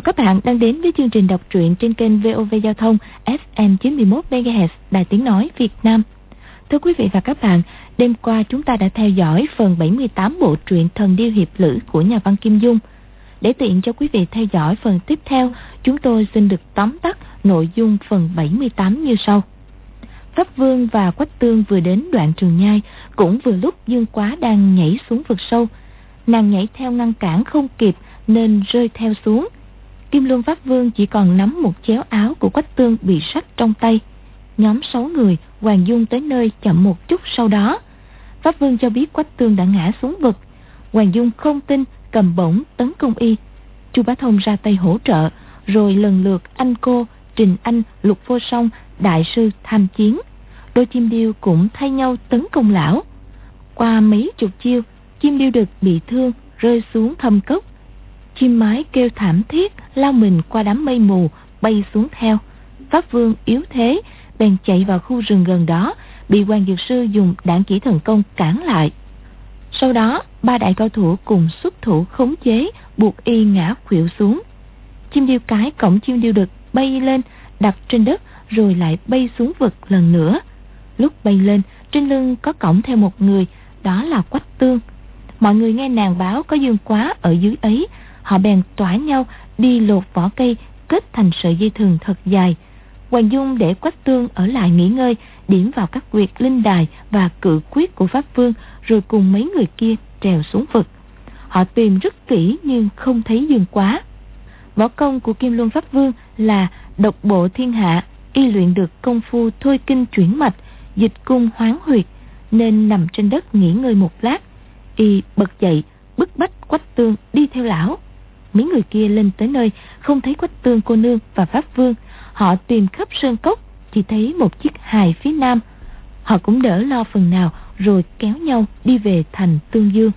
Chào các bạn đang đến với chương trình đọc truyện trên kênh VOV Giao thông FM 91 MHz Đài Tiếng nói Việt Nam. Thưa quý vị và các bạn, đêm qua chúng ta đã theo dõi phần 78 bộ truyện Thần Điêu Hiệp Lữ của nhà văn Kim Dung. Để tiện cho quý vị theo dõi phần tiếp theo, chúng tôi xin được tóm tắt nội dung phần 78 như sau. Pháp Vương và Quách Tương vừa đến đoạn Trường Nhai, cũng vừa lúc Dương Quá đang nhảy xuống vực sâu. Nàng nhảy theo ngăn cản không kịp nên rơi theo xuống. Kim Luân Pháp Vương chỉ còn nắm một chéo áo của Quách Tương bị sách trong tay. Nhóm 6 người Hoàng Dung tới nơi chậm một chút sau đó. Pháp Vương cho biết Quách Tương đã ngã xuống vực. Hoàng Dung không tin, cầm bổng tấn công y. Chu Bá Thông ra tay hỗ trợ, rồi lần lượt anh cô, Trình Anh, Lục Vô Song, đại sư tham chiến. Đôi chim điêu cũng thay nhau tấn công lão. Qua mấy chục chiêu, chim điêu đực bị thương rơi xuống thâm cốc. Chim mái kêu thảm thiết lao mình qua đám mây mù bay xuống theo. Pháp Vương yếu thế bèn chạy vào khu rừng gần đó, bị Hoàng Dược Sư dùng đạn chỉ thần công cản lại. Sau đó 3 đại cao thủ cùng xuất thủ khống chế, buộc y ngã khuỵu xuống. Chim điêu cái cõng chim điêu đực bay lên, đặt trên đất rồi lại bay xuống vực lần nữa. Lúc bay lên, trên lưng có cõng theo một người, đó là Quách Tương. Mọi người nghe nàng báo có Dương Quá ở dưới ấy, họ bèn tỏa nhau đi lột vỏ cây kết thành sợi dây thừng thật dài. Hoàng Dung để Quách Tương ở lại nghỉ ngơi, điểm vào các huyệt linh đài và cự quyết của Pháp Vương, rồi cùng mấy người kia trèo xuống vực. Họ tìm rất kỹ nhưng không thấy Dương Quá. Võ công của Kim Luân Pháp Vương là độc bộ thiên hạ, y luyện được công phu thôi kinh chuyển mạch, dịch cung hoán huyệt, nên nằm trên đất nghỉ ngơi một lát, y bật dậy bức bách Quách Tương đi theo lão. Mấy người kia lên tới nơi không thấy Quách Tương cô nương và Pháp Vương. Họ tìm khắp sơn cốc, chỉ thấy một chiếc hài phía nam. Họ cũng đỡ lo phần nào, rồi kéo nhau đi về thành Tương Dương.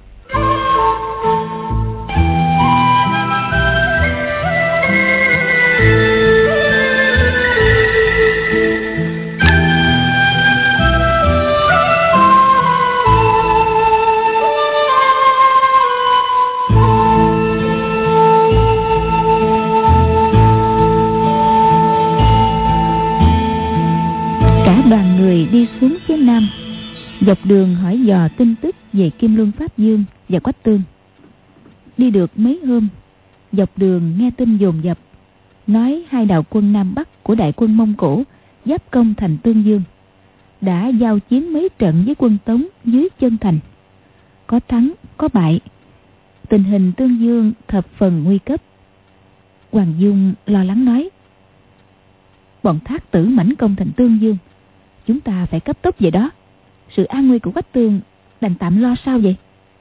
Đoàn người đi xuống phía nam, dọc đường hỏi dò tin tức về Kim Luân Pháp Vương và Quách Tương. Đi được mấy hôm, dọc đường nghe tin dồn dập, nói 2 đạo quân Nam Bắc của đại quân Mông Cổ giáp công thành Tương Dương, đã giao chiến mấy trận với quân Tống dưới chân thành, có thắng có bại, tình hình Tương Dương thập phần nguy cấp. Hoàng Dung lo lắng nói: bọn Thác Tử mãnh công thành Tương Dương, chúng ta phải cấp tốc về đó. Sự an nguy của Quách Tương đành tạm lo sao vậy?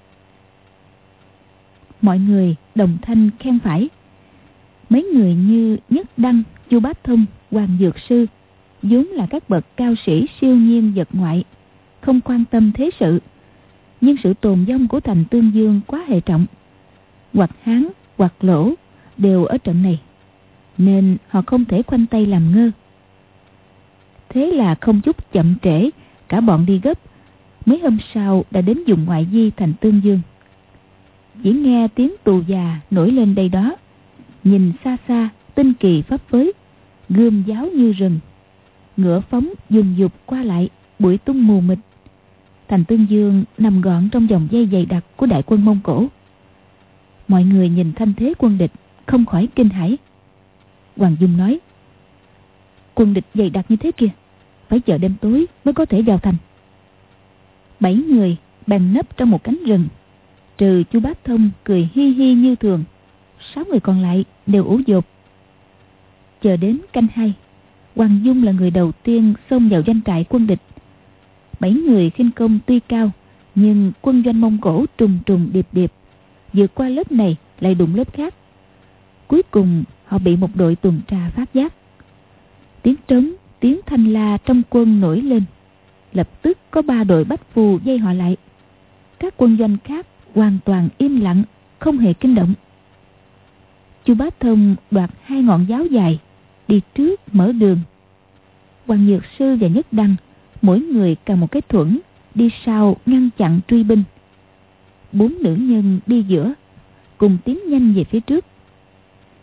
Mọi người đồng thanh khen phải. Mấy người như Nhất Đăng, Chu Bá Thông, Hoàng Dược Sư vốn là các bậc cao sĩ siêu nhiên vật ngoại, không quan tâm thế sự, nhưng sự tồn vong của thành Tương Dương quá hệ trọng. Hoặc Hán hoặc Lỗ đều ở trận này, nên họ không thể khoanh tay làm ngơ. Thế là không chút chậm trễ, cả bọn đi gấp, mấy hôm sau đã đến vùng ngoại vi thành Tương Dương. Chỉ nghe tiếng tù già nổi lên đây đó, nhìn xa xa tinh kỳ pháp phới, gươm giáo như rừng, ngựa phóng dùng dục qua lại, bụi tung mù mịt. Thành Tương Dương nằm gọn trong vòng dây dày đặc của đại quân Mông Cổ. Mọi người nhìn thanh thế quân địch không khỏi kinh hãi. Hoàng Dung nói: quân địch dày đặc như thế kia, phải chờ đêm tối mới có thể vào thành. 7 người bèn nấp trong một cánh rừng, trừ Chu Bá Thông cười hi hi như thường, 6 người còn lại đều ủ dột. Chờ đến canh 2, Hoàng Dung là người đầu tiên xông vào doanh trại quân địch. 7 người khinh công tuy cao, nhưng quân doanh Mông Cổ trùng trùng điệp điệp, vượt qua lớp này lại đụng lớp khác. Cuối cùng họ bị một đội tuần tra phát giác. Tiếng trống, tiếng thanh la trong quân nổi lên. Lập tức có 3 đội bách phù dây họ lại. Các quân doanh khác hoàn toàn im lặng, không hề kinh động. Chu Bá Thông đoạt 2 ngọn giáo dài, đi trước mở đường. Hoàng Dược Sư và Nhất Đăng mỗi người cầm một cái thuẫn, đi sau ngăn chặn truy binh. 4 nữ nhân đi giữa, cùng tiến nhanh về phía trước.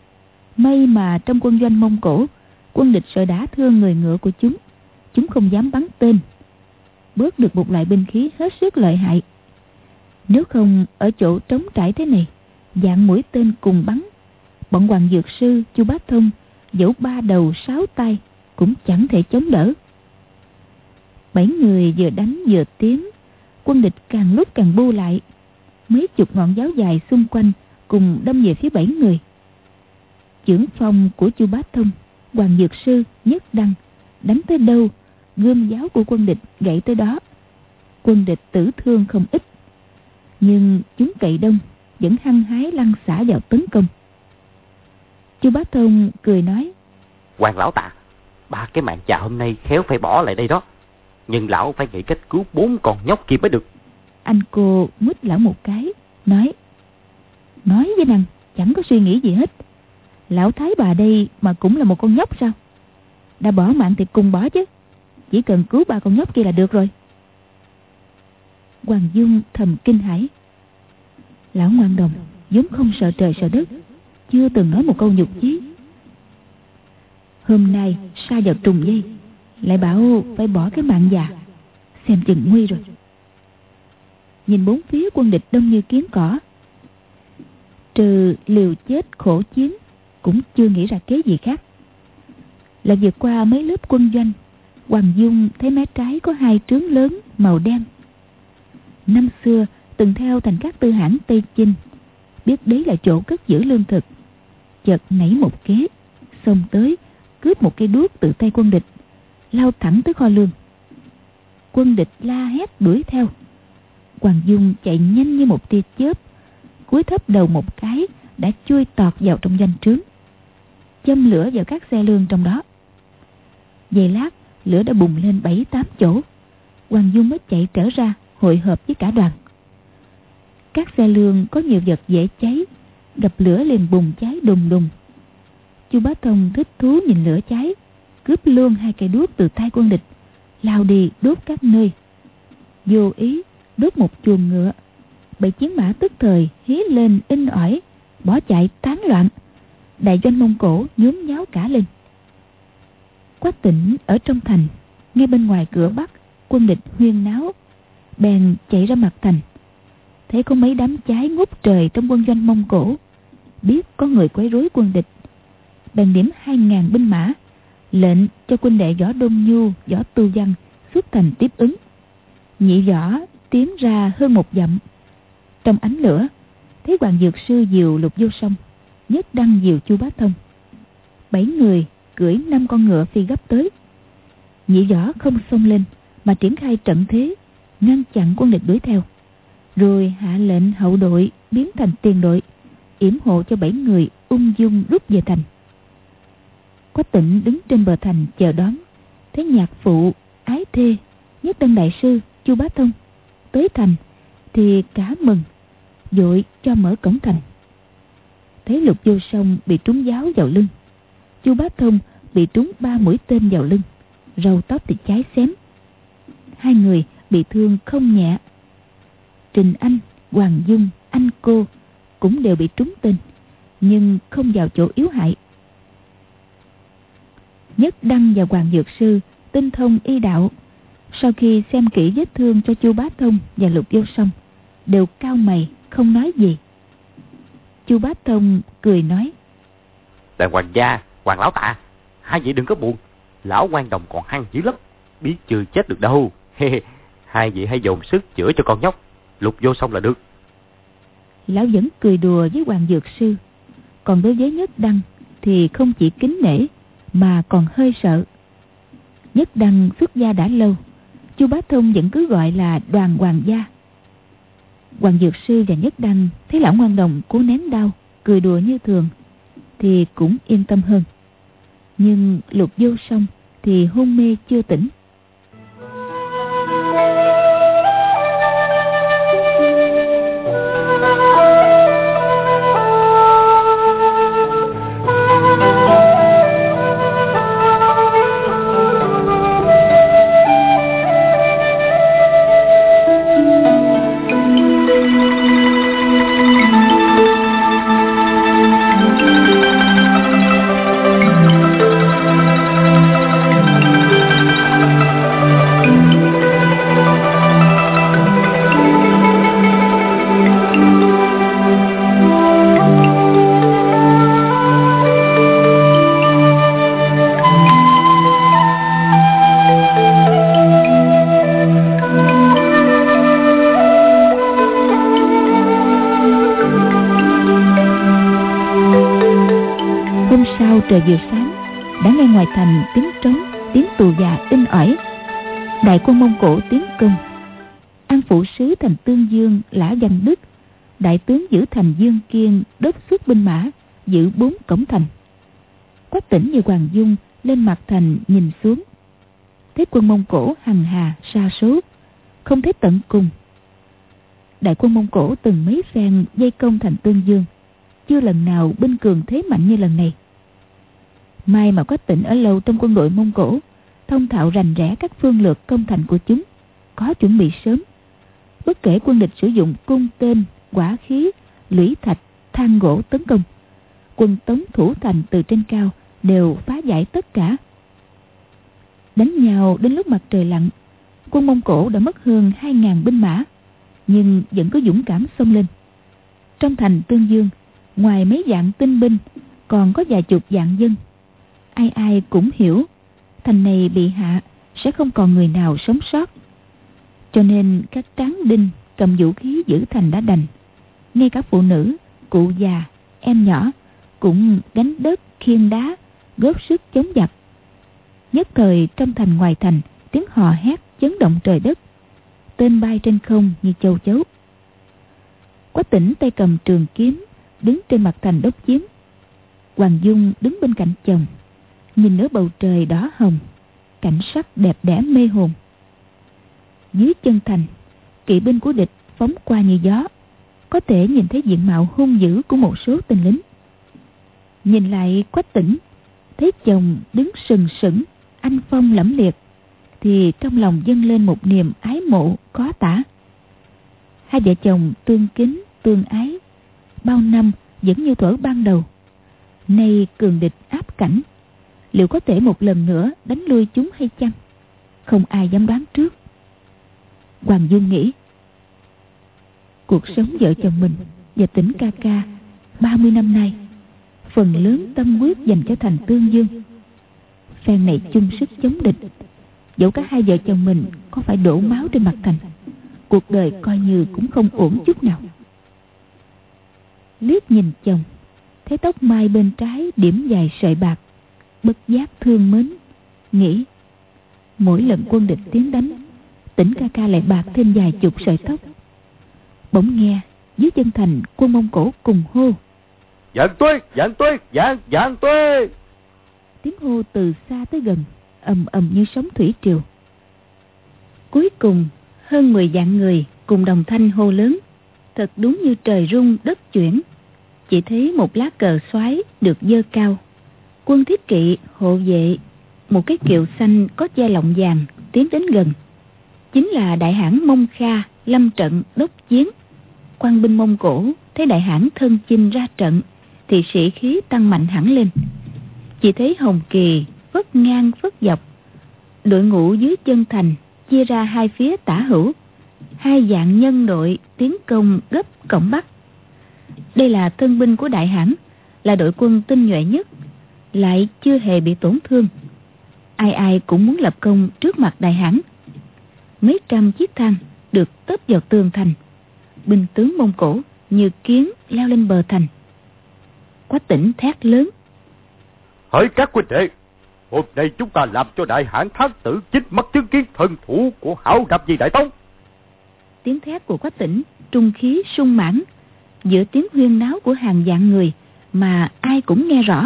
May mà trong quân doanh Mông Cổ, quân địch sợ đả thương người ngựa của chúng không dám bắn tên, bớt được một loại binh khí hết sức lợi hại. Nếu không ở chỗ trống trải thế này, dạng mũi tên cùng bắn, bọn Hoàng Dược Sư, Chu Bá Thông dẫu 3 đầu 6 tay cũng chẳng thể chống đỡ. 7 người vừa đánh vừa tiến, quân địch càng lúc càng bu lại. Mấy chục ngọn giáo dài xung quanh cùng đâm về phía 7 người. Chưởng phong của Chu Bá Thông, Hoàng Dược Sư, Nhất Đăng đánh tới đâu, gươm giáo của quân địch gãy tới đó. Quân địch tử thương không ít, nhưng chúng cậy đông vẫn hăng hái lăn xả vào tấn công. Chu Bá Thông cười nói: Hoàng lão tạ, 3 cái mạng già hôm nay khéo phải bỏ lại đây đó, nhưng lão phải nghĩ cách cứu 4 con nhóc kia mới được. Anh cô mít lão một cái, nói với nàng chẳng có suy nghĩ gì hết. Lão thái bà đây mà cũng là một con nhóc sao? Đã bỏ mạng thì cùng bỏ chứ, chỉ cần cứu 3 con nhóc kia là được rồi. Hoàng Dung thầm kinh hãi. Lão ngoan đồng vốn không sợ trời sợ đất, chưa từng nói một câu nhục chí. Hôm nay sa vào trùng dây, lại bảo phải bỏ cái mạng già, xem chừng nguy rồi. Nhìn bốn phía quân địch đông như kiến cỏ, trừ liều chết khổ chiến cũng chưa nghĩ ra kế gì khác. Lại vượt qua mấy lớp quân doanh, Hoàng Dung thấy mé trái có 2 trướng lớn màu đen. Năm xưa từng theo thành các tư hãn Tây Chinh, biết đấy là chỗ cất giữ lương thực, chợt nảy một kế, xông tới cướp một cây đuốc từ tay quân địch, lao thẳng tới kho lương. Quân địch la hét đuổi theo. Hoàng Dung chạy nhanh như một tia chớp, cúi thấp đầu một cái đã chui tọt vào trong doanh trướng, châm lửa vào các xe lương trong đó. Giây lát lửa đã bùng lên 7-8 chỗ. Hoàng Dung mới chạy trở ra hội hợp với cả đoàn. Các xe lương có nhiều vật dễ cháy, gặp lửa liền bùng cháy đùng đùng. Chu Bá Thông thích thú nhìn lửa cháy, cướp luôn 2 cây đuốc từ tay quân địch, lao đi đốt các nơi. Vô ý đốt một chuồng ngựa, bầy chiến mã tức thời hí lên inh ỏi, bỏ chạy tán loạn. Đại doanh Mông Cổ nhốn nháo cả lên. Quách Tĩnh ở trong thành, ngay bên ngoài cửa Bắc quân địch huyên náo, bèn chạy ra mặt thành, thấy có mấy đám cháy ngút trời trong quân doanh Mông Cổ, biết có người quấy rối quân địch, bèn điểm 2.000 binh mã, lệnh cho quân đệ Võ Đông Nhu, Võ Tu Văn xuất thành tiếp ứng. Nhị Võ tiến ra hơn 1 dặm. Trong ánh lửa thấy Hoàng Dược Sư dìu Lục Vô Song, Nhất Đăng dìu Chu Bá Thông, 7 người cưỡi 5 con ngựa phi gấp tới. Nhị Võ không xông lên mà triển khai trận thế, ngăn chặn quân địch đuổi theo, rồi hạ lệnh hậu đội biến thành tiền đội, yểm hộ cho 7 người ung dung rút về thành. Quách Tĩnh đứng trên bờ thành chờ đón, thấy nhạc phụ, ái thê, Nhất Đăng đại sư, Chu Bá Thông tới thành thì cả mừng, vội cho mở cổng thành. Thấy Lục Vô Song bị trúng giáo vào lưng, Chu Bá Thông bị trúng 3 mũi tên vào lưng, râu tóc thì cháy xém. 2 người bị thương không nhẹ. Trình Anh, Hoàng Dung, anh cô cũng đều bị trúng tên, nhưng không vào chỗ yếu hại. Nhất Đăng và Hoàng Dược Sư tinh thông y đạo, sau khi xem kỹ vết thương cho Chu Bá Thông và Lục Vô Song, đều cau mày không nói gì. Chu Bá Thông cười nói: Đại hoàng gia, Hoàng lão tạ, 2 vị đừng có buồn, lão quan đồng còn hăng dữ lắm, biết chưa chết được đâu. 2 vị hãy dồn sức chữa cho con nhóc, Lục Vô Song là được. Lão vẫn cười đùa với Hoàng Dược Sư, còn đối với Nhất Đăng thì không chỉ kính nể mà còn hơi sợ. Nhất Đăng xuất gia đã lâu, Chu Bá Thông vẫn cứ gọi là Đoàn hoàng gia. Hoàng Dược Sư và Nhất Đăng thấy lão ngoan đồng cố nén đau, cười đùa như thường thì cũng yên tâm hơn. Nhưng Lục Vô Song thì hôn mê chưa tỉnh. sau trời vừa sáng, đã nghe ngoài thành tiếng trống, tiếng tù và in ỏi. Đại quân Mông Cổ tiến công. An phủ sứ thành Tương Dương Lã Văn Đức, đại tướng giữ thành Dương Kiên đốc xuất binh mã giữ 4 cổng thành. Quách Tĩnh và Hoàng Dung lên mặt thành nhìn xuống, thấy quân Mông Cổ hằng hà sa số, không thấy tận cùng. Đại quân Mông Cổ từng mấy phen vây công thành Tương Dương, chưa lần nào binh cường thế mạnh như lần này. May mà Quách Tĩnh ở lâu trong quân đội Mông Cổ, thông thạo rành rẽ các phương lược công thành của chúng, có chuẩn bị sớm. Bất kể quân địch sử dụng cung tên, hỏa khí, lũy thạch, than gỗ tấn công, quân tống thủ thành từ trên cao đều phá giải tất cả. Đánh nhau đến lúc mặt trời lặn, quân Mông Cổ đã mất hơn 2.000 binh mã, nhưng vẫn có dũng cảm xông lên. Trong thành Tương Dương, ngoài mấy vạn tinh binh, còn có vài chục vạn dân. Ai ai cũng hiểu thành này bị hạ sẽ không còn người nào sống sót. Cho nên các tráng đinh cầm vũ khí giữ thành đã đành. Ngay cả phụ nữ, cụ già, em nhỏ cũng gánh đất khiêng đá, góp sức chống giặc. Nhất thời trong thành ngoài thành, tiếng hò hét chấn động trời đất, tên bay trên không như châu chấu. Quách Tĩnh tay cầm trường kiếm, đứng trên mặt thành đốc chiến. Hoàng Dung đứng bên cạnh chồng, nhìn nửa bầu trời đỏ hồng, cảnh sắc đẹp đẽ mê hồn. Dưới chân thành, kỵ binh của địch phóng qua như gió, có thể nhìn thấy diện mạo hung dữ của một số tên lính. Nhìn lại Quách Tĩnh, thấy chồng đứng sừng sững, anh phong lẫm liệt, thì trong lòng dâng lên một niềm ái mộ khó tả. Hai vợ chồng tương kính, tương ái, bao năm vẫn như thuở ban đầu. Nay cường địch áp cảnh, liệu có thể một lần nữa đánh lui chúng hay chăng? Không ai dám đoán trước. Hoàng Dung nghĩ, cuộc sống vợ chồng mình và Tĩnh ca ca 30 năm nay, phần lớn tâm huyết dành cho thành Tương Dương. Phen này chung sức chống địch, dẫu cả hai vợ chồng mình có phải đổ máu trên mặt thành, cuộc đời coi như cũng không ổn chút nào. Liếc nhìn chồng, thấy tóc mai bên trái điểm dài sợi bạc, bất giác thương mến, nghĩ mỗi lần quân địch tiến đánh, Tĩnh ca ca lại bạc thêm vài chục sợi tóc. Bỗng nghe dưới chân thành quân Mông Cổ cùng hô: Dạn tuế, dạn tuế, dạn tuế. Tiếng hô từ xa tới gần, ầm ầm như sóng thủy triều. Cuối cùng hơn 10 vạn người cùng đồng thanh hô lớn, thật đúng như trời rung đất chuyển. Chỉ thấy một lá cờ xoáy được giơ cao, quân thiết kỵ hộ vệ một cái kiệu xanh có che lọng vàng tiến đến gần. Chính là đại hãn Mông Kha lâm trận đốc chiến. Quan binh Mông Cổ thấy đại hãn thân chinh ra trận thì sĩ khí tăng mạnh hẳn lên. Chỉ thấy hồng kỳ phất ngang phất dọc, đội ngũ dưới chân thành chia ra hai phía tả hữu, 2 vạn nhân đội tiến công gấp cổng Bắc. Đây là thân binh của đại hãn, là đội quân tinh nhuệ nhất, lại chưa hề bị tổn thương. Ai ai cũng muốn lập công trước mặt đại hãn. Mấy trăm chiếc thang được tấp vào tường thành, binh tướng Mông Cổ như kiến leo lên bờ thành. Quách Tĩnh thét lớn: Hỡi các huynh đệ, hôm nay chúng ta làm cho đại hãn thác tử chính mắt chứng kiến thân thủ của hảo đạp gì Đại Tống. Tiếng thét của Quách Tĩnh trung khí sung mãn, giữa tiếng huyên náo của hàng vạn người mà ai cũng nghe rõ.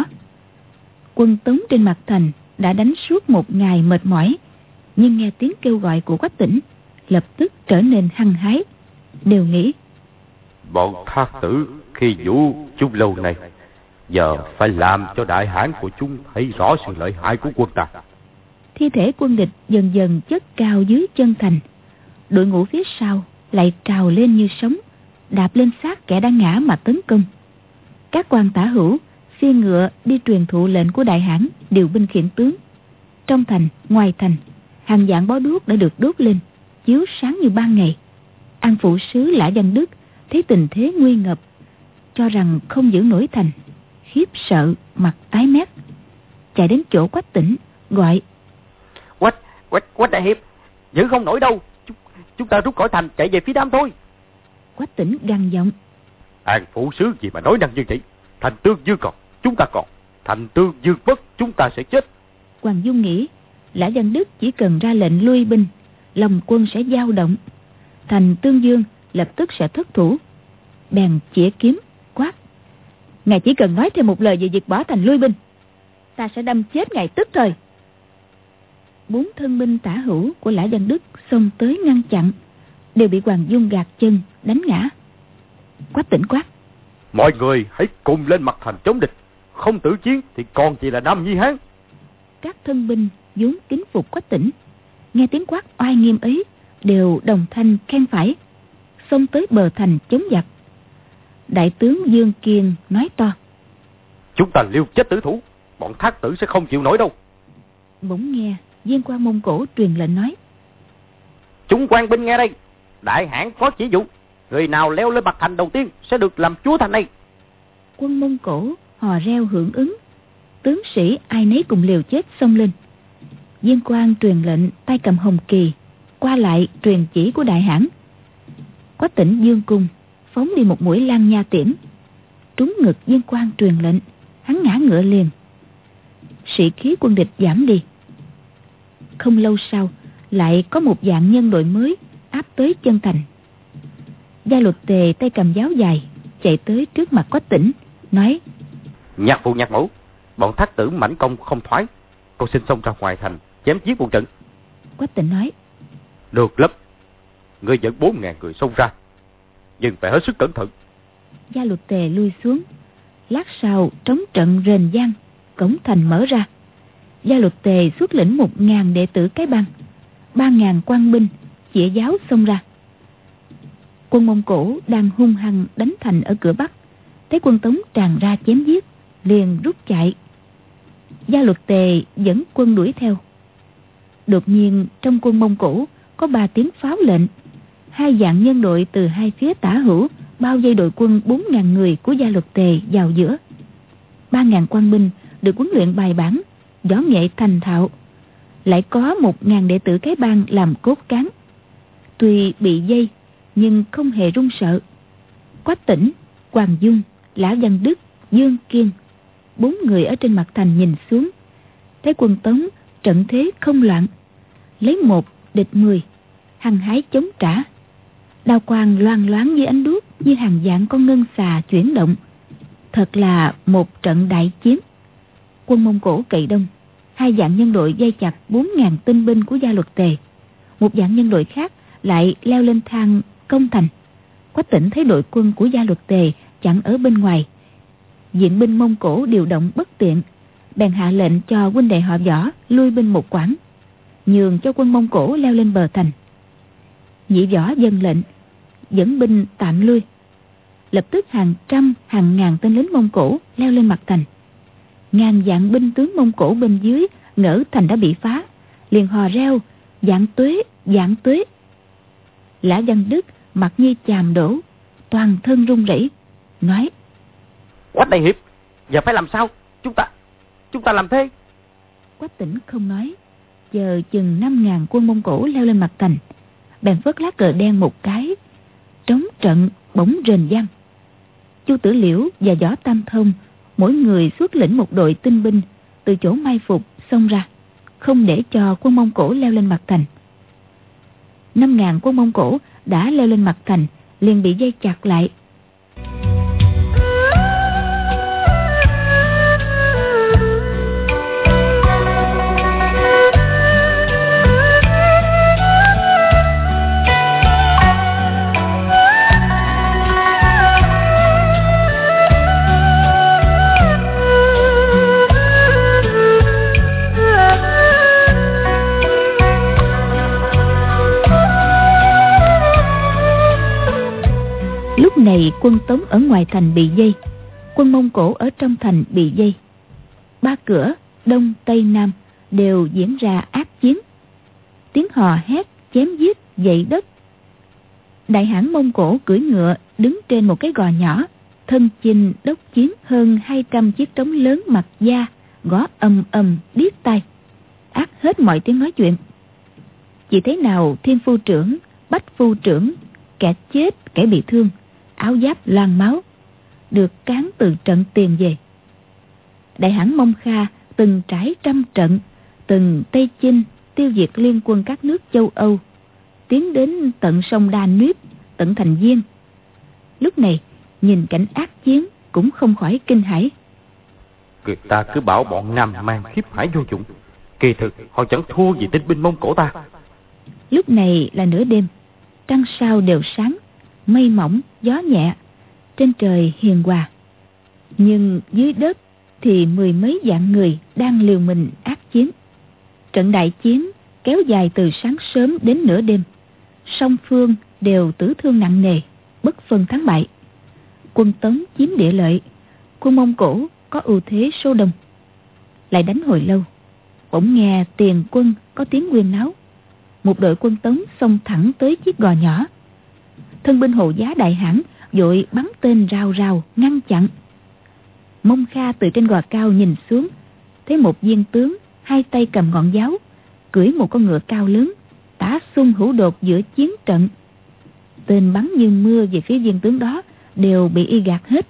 Quân Tống trên mặt thành đã đánh suốt một ngày mệt mỏi, nhưng nghe tiếng kêu gọi của Quách Tĩnh lập tức trở nên hăng hái, đều nghĩ: Bọn thác tử khi vũ chúng lâu này, giờ phải làm cho đại hãn của chúng thấy rõ sự lợi hại của quân ta. Thi thể quân địch dần dần chất cao dưới chân thành, đội ngũ phía sau lại trào lên như sóng, đạp lên xác kẻ đang ngã mà tấn công. Các quan tả hữu phi ngựa đi truyền thụ lệnh của đại hãn, điều binh khiển tướng. Trong thành, ngoài thành, hàng vạn bó đuốc đã được đốt lên, chiếu sáng như ban ngày. An phủ sứ Lã Văn Đức thấy tình thế nguy ngập, cho rằng không giữ nổi thành, khiếp sợ mặt tái mét, chạy đến chỗ Quách Tĩnh gọi: Quách đại hiệp, giữ không nổi đâu, chúng ta rút khỏi thành chạy về phía nam thôi. Quách Tĩnh gằn giọng: An phủ sứ gì mà nói năng như vậy? Thành Tương Dương còn, chúng ta còn, thành Tương Dương mất, chúng ta sẽ chết. Hoàng Dung nghĩ Lã Văn Đức chỉ cần ra lệnh lui binh, lòng quân sẽ dao động, thành Tương Dương lập tức sẽ thất thủ. Bèn chĩa kiếm quát: ngài chỉ cần nói thêm một lời về việc bỏ thành lui binh, ta sẽ đâm chết ngài tức thời. 4 thân binh tả hữu của Lã Văn Đức xông tới ngăn chặn, đều bị Hoàng Dung gạt chân đánh ngã. Quách Tỉnh quát: mọi người hãy cùng lên mặt thành chống địch, không tử chiến thì còn chỉ là Nam Nhi Hán. Các thân binh vốn kính phục Quách Tỉnh, nghe tiếng quát oai nghiêm ấy, đều đồng thanh khen phải, xông tới bờ thành chống giặc. Đại tướng Dương Kiên nói to: chúng ta liều chết tử thủ, bọn Thác Tử sẽ không chịu nổi đâu. Bỗng nghe viên quan Mông Cổ truyền lệnh nói: chúng quan binh nghe đây, đại hãn có chỉ dụ, người nào leo lên mặt thành đầu tiên sẽ được làm chúa thành này. Quân Mông Cổ hò reo hưởng ứng, tướng sĩ ai nấy cùng liều chết xông lên. Viên quan truyền lệnh tay cầm hồng kỳ, qua lại truyền chỉ của đại hãn. Quách Tỉnh dương cung phóng đi một mũi lang nha tiễn, trúng ngực viên quan truyền lệnh, hắn ngã ngựa liền. Sĩ khí quân địch giảm đi. Không lâu sau, lại có một vạn nhân đội mới áp tới chân thành. Gia Luật Tề tay cầm giáo dài chạy tới trước mặt Quách Tỉnh, nói: nhạc phụ nhạc mẫu, bọn Thác Tử mãnh công không thoái, con xin xông ra ngoài thành chém giết một trận. Quách Tỉnh nói: được lắm, ngươi dẫn 4.000 người xông ra, nhưng phải hết sức cẩn thận. Gia Luật Tề lui xuống. Lát sau trống trận rền vang, cổng thành mở ra. Gia Luật Tề xuất lĩnh 1.000 đệ tử cái bang, 3.000 quan binh chĩa giáo xông ra. Quân Mông Cổ đang hung hăng đánh thành ở cửa Bắc, thấy quân Tống tràn ra chém giết, liền rút chạy. Gia Luật Tề dẫn quân đuổi theo. Đột nhiên trong quân Mông Cổ có 3 tiếng pháo lệnh, 2 vạn nhân đội từ hai phía tả hữu bao vây đội quân 4.000 người của Gia Luật Tề vào giữa. 3.000 quan binh được huấn luyện bài bản, võ nghệ thành thạo, lại có 1.000 đệ tử cái bang làm cốt cán. Tuy bị vây nhưng không hề run sợ. Quách Tỉnh, Hoàng Dung, Lã Văn Đức, Dương Kiên, 4 người ở trên mặt thành nhìn xuống, thấy quân Tống trận thế không loạn, lấy 1 địch 10, hăng hái chống trả. Đao quang loang loáng dưới ánh đuốc như hàng vạn con ngân xà chuyển động, thật là một trận đại chiến. Quân Mông Cổ cậy đông, 2 vạn nhân đội vây chặt 4.000 tinh binh của Gia Luật Tề, 1 vạn nhân đội khác lại leo lên thang công thành. Quách Tỉnh thấy đội quân của Gia Luật Tề chặn ở bên ngoài, viện binh Mông Cổ điều động bất tiện, bèn hạ lệnh cho huynh đệ họ Võ lui binh một quãng, nhường cho quân Mông Cổ leo lên bờ thành. Nhị Võ dâng lệnh dẫn binh tạm lui. Lập tức hàng trăm hàng ngàn tên lính Mông Cổ leo lên mặt thành. Ngàn vạn binh tướng Mông Cổ bên dưới ngỡ thành đã bị phá, liền hò reo: vạn tuế, vạn tuế. Lã Văn Đức mặt như chàm đổ, toàn thân run rẩy, nói: Quách đại hiệp, giờ phải làm sao? Chúng ta làm thế. Quách Tỉnh không nói, chờ chừng 5.000 quân Mông Cổ leo lên mặt thành, bèn vớt lá cờ đen một cái, trống trận bỗng rền vang. Chu Tử Liễu và Võ Tam Thông mỗi người xuất lĩnh một đội tinh binh từ chỗ mai phục xông ra, không để cho quân Mông Cổ leo lên mặt thành. 5.000 quân Mông Cổ đã leo lên mặt thành, liền bị dây chặt lại. Lúc này quân Tống ở ngoài thành bị vây, quân Mông Cổ ở trong thành bị vây. 3 cửa Đông Tây Nam đều diễn ra ác chiến, tiếng hò hét chém giết dậy đất. Đại hãn Mông Cổ cưỡi ngựa đứng trên một cái gò nhỏ, thân chinh đốc chiến hơn 200 chiếc trống lớn mặt da, gõ ầm ầm điếc tai, ác hết mọi tiếng nói chuyện. Chỉ thế nào Thiên Phu trưởng, Bách Phu trưởng, kẻ chết kẻ bị thương, áo giáp loang máu, được cán từ trận tiền về. đại hãn Mông Kha từng trải trăm trận, từng Tây chinh tiêu diệt liên quân các nước châu Âu, tiến đến tận sông Danube, tận thành Viên. Lúc này nhìn cảnh ác chiến cũng không khỏi kinh hãi. Người ta cứ bảo bọn Nam mang khiếp hải vô dụng, kỳ thực họ chẳng thua gì tinh binh Mông Cổ ta. Lúc này là nửa đêm, trăng sao đều sáng, mây mỏng, gió nhẹ, trên trời hiền hòa. Nhưng dưới đất thì mười mấy vạn người đang liều mình ác chiến. Trận đại chiến kéo dài từ sáng sớm đến nửa đêm. Song phương đều tử thương nặng nề, bất phân thắng bại. Quân Tống chiếm địa lợi, quân Mông Cổ có ưu thế số đông. Lại đánh hồi lâu, bỗng nghe tiền quân có tiếng huyên náo. Một đội quân Tống xông thẳng tới chiếc gò nhỏ. Thân binh hộ giá đại hãn vội bắn tên rào rào ngăn chặn. Mông Kha từ trên gò cao nhìn xuống, thấy một viên tướng hai tay cầm ngọn giáo, cưỡi một con ngựa cao lớn, tả xung hữu đột giữa chiến trận. Tên bắn như mưa về phía viên tướng đó đều bị y gạt hết.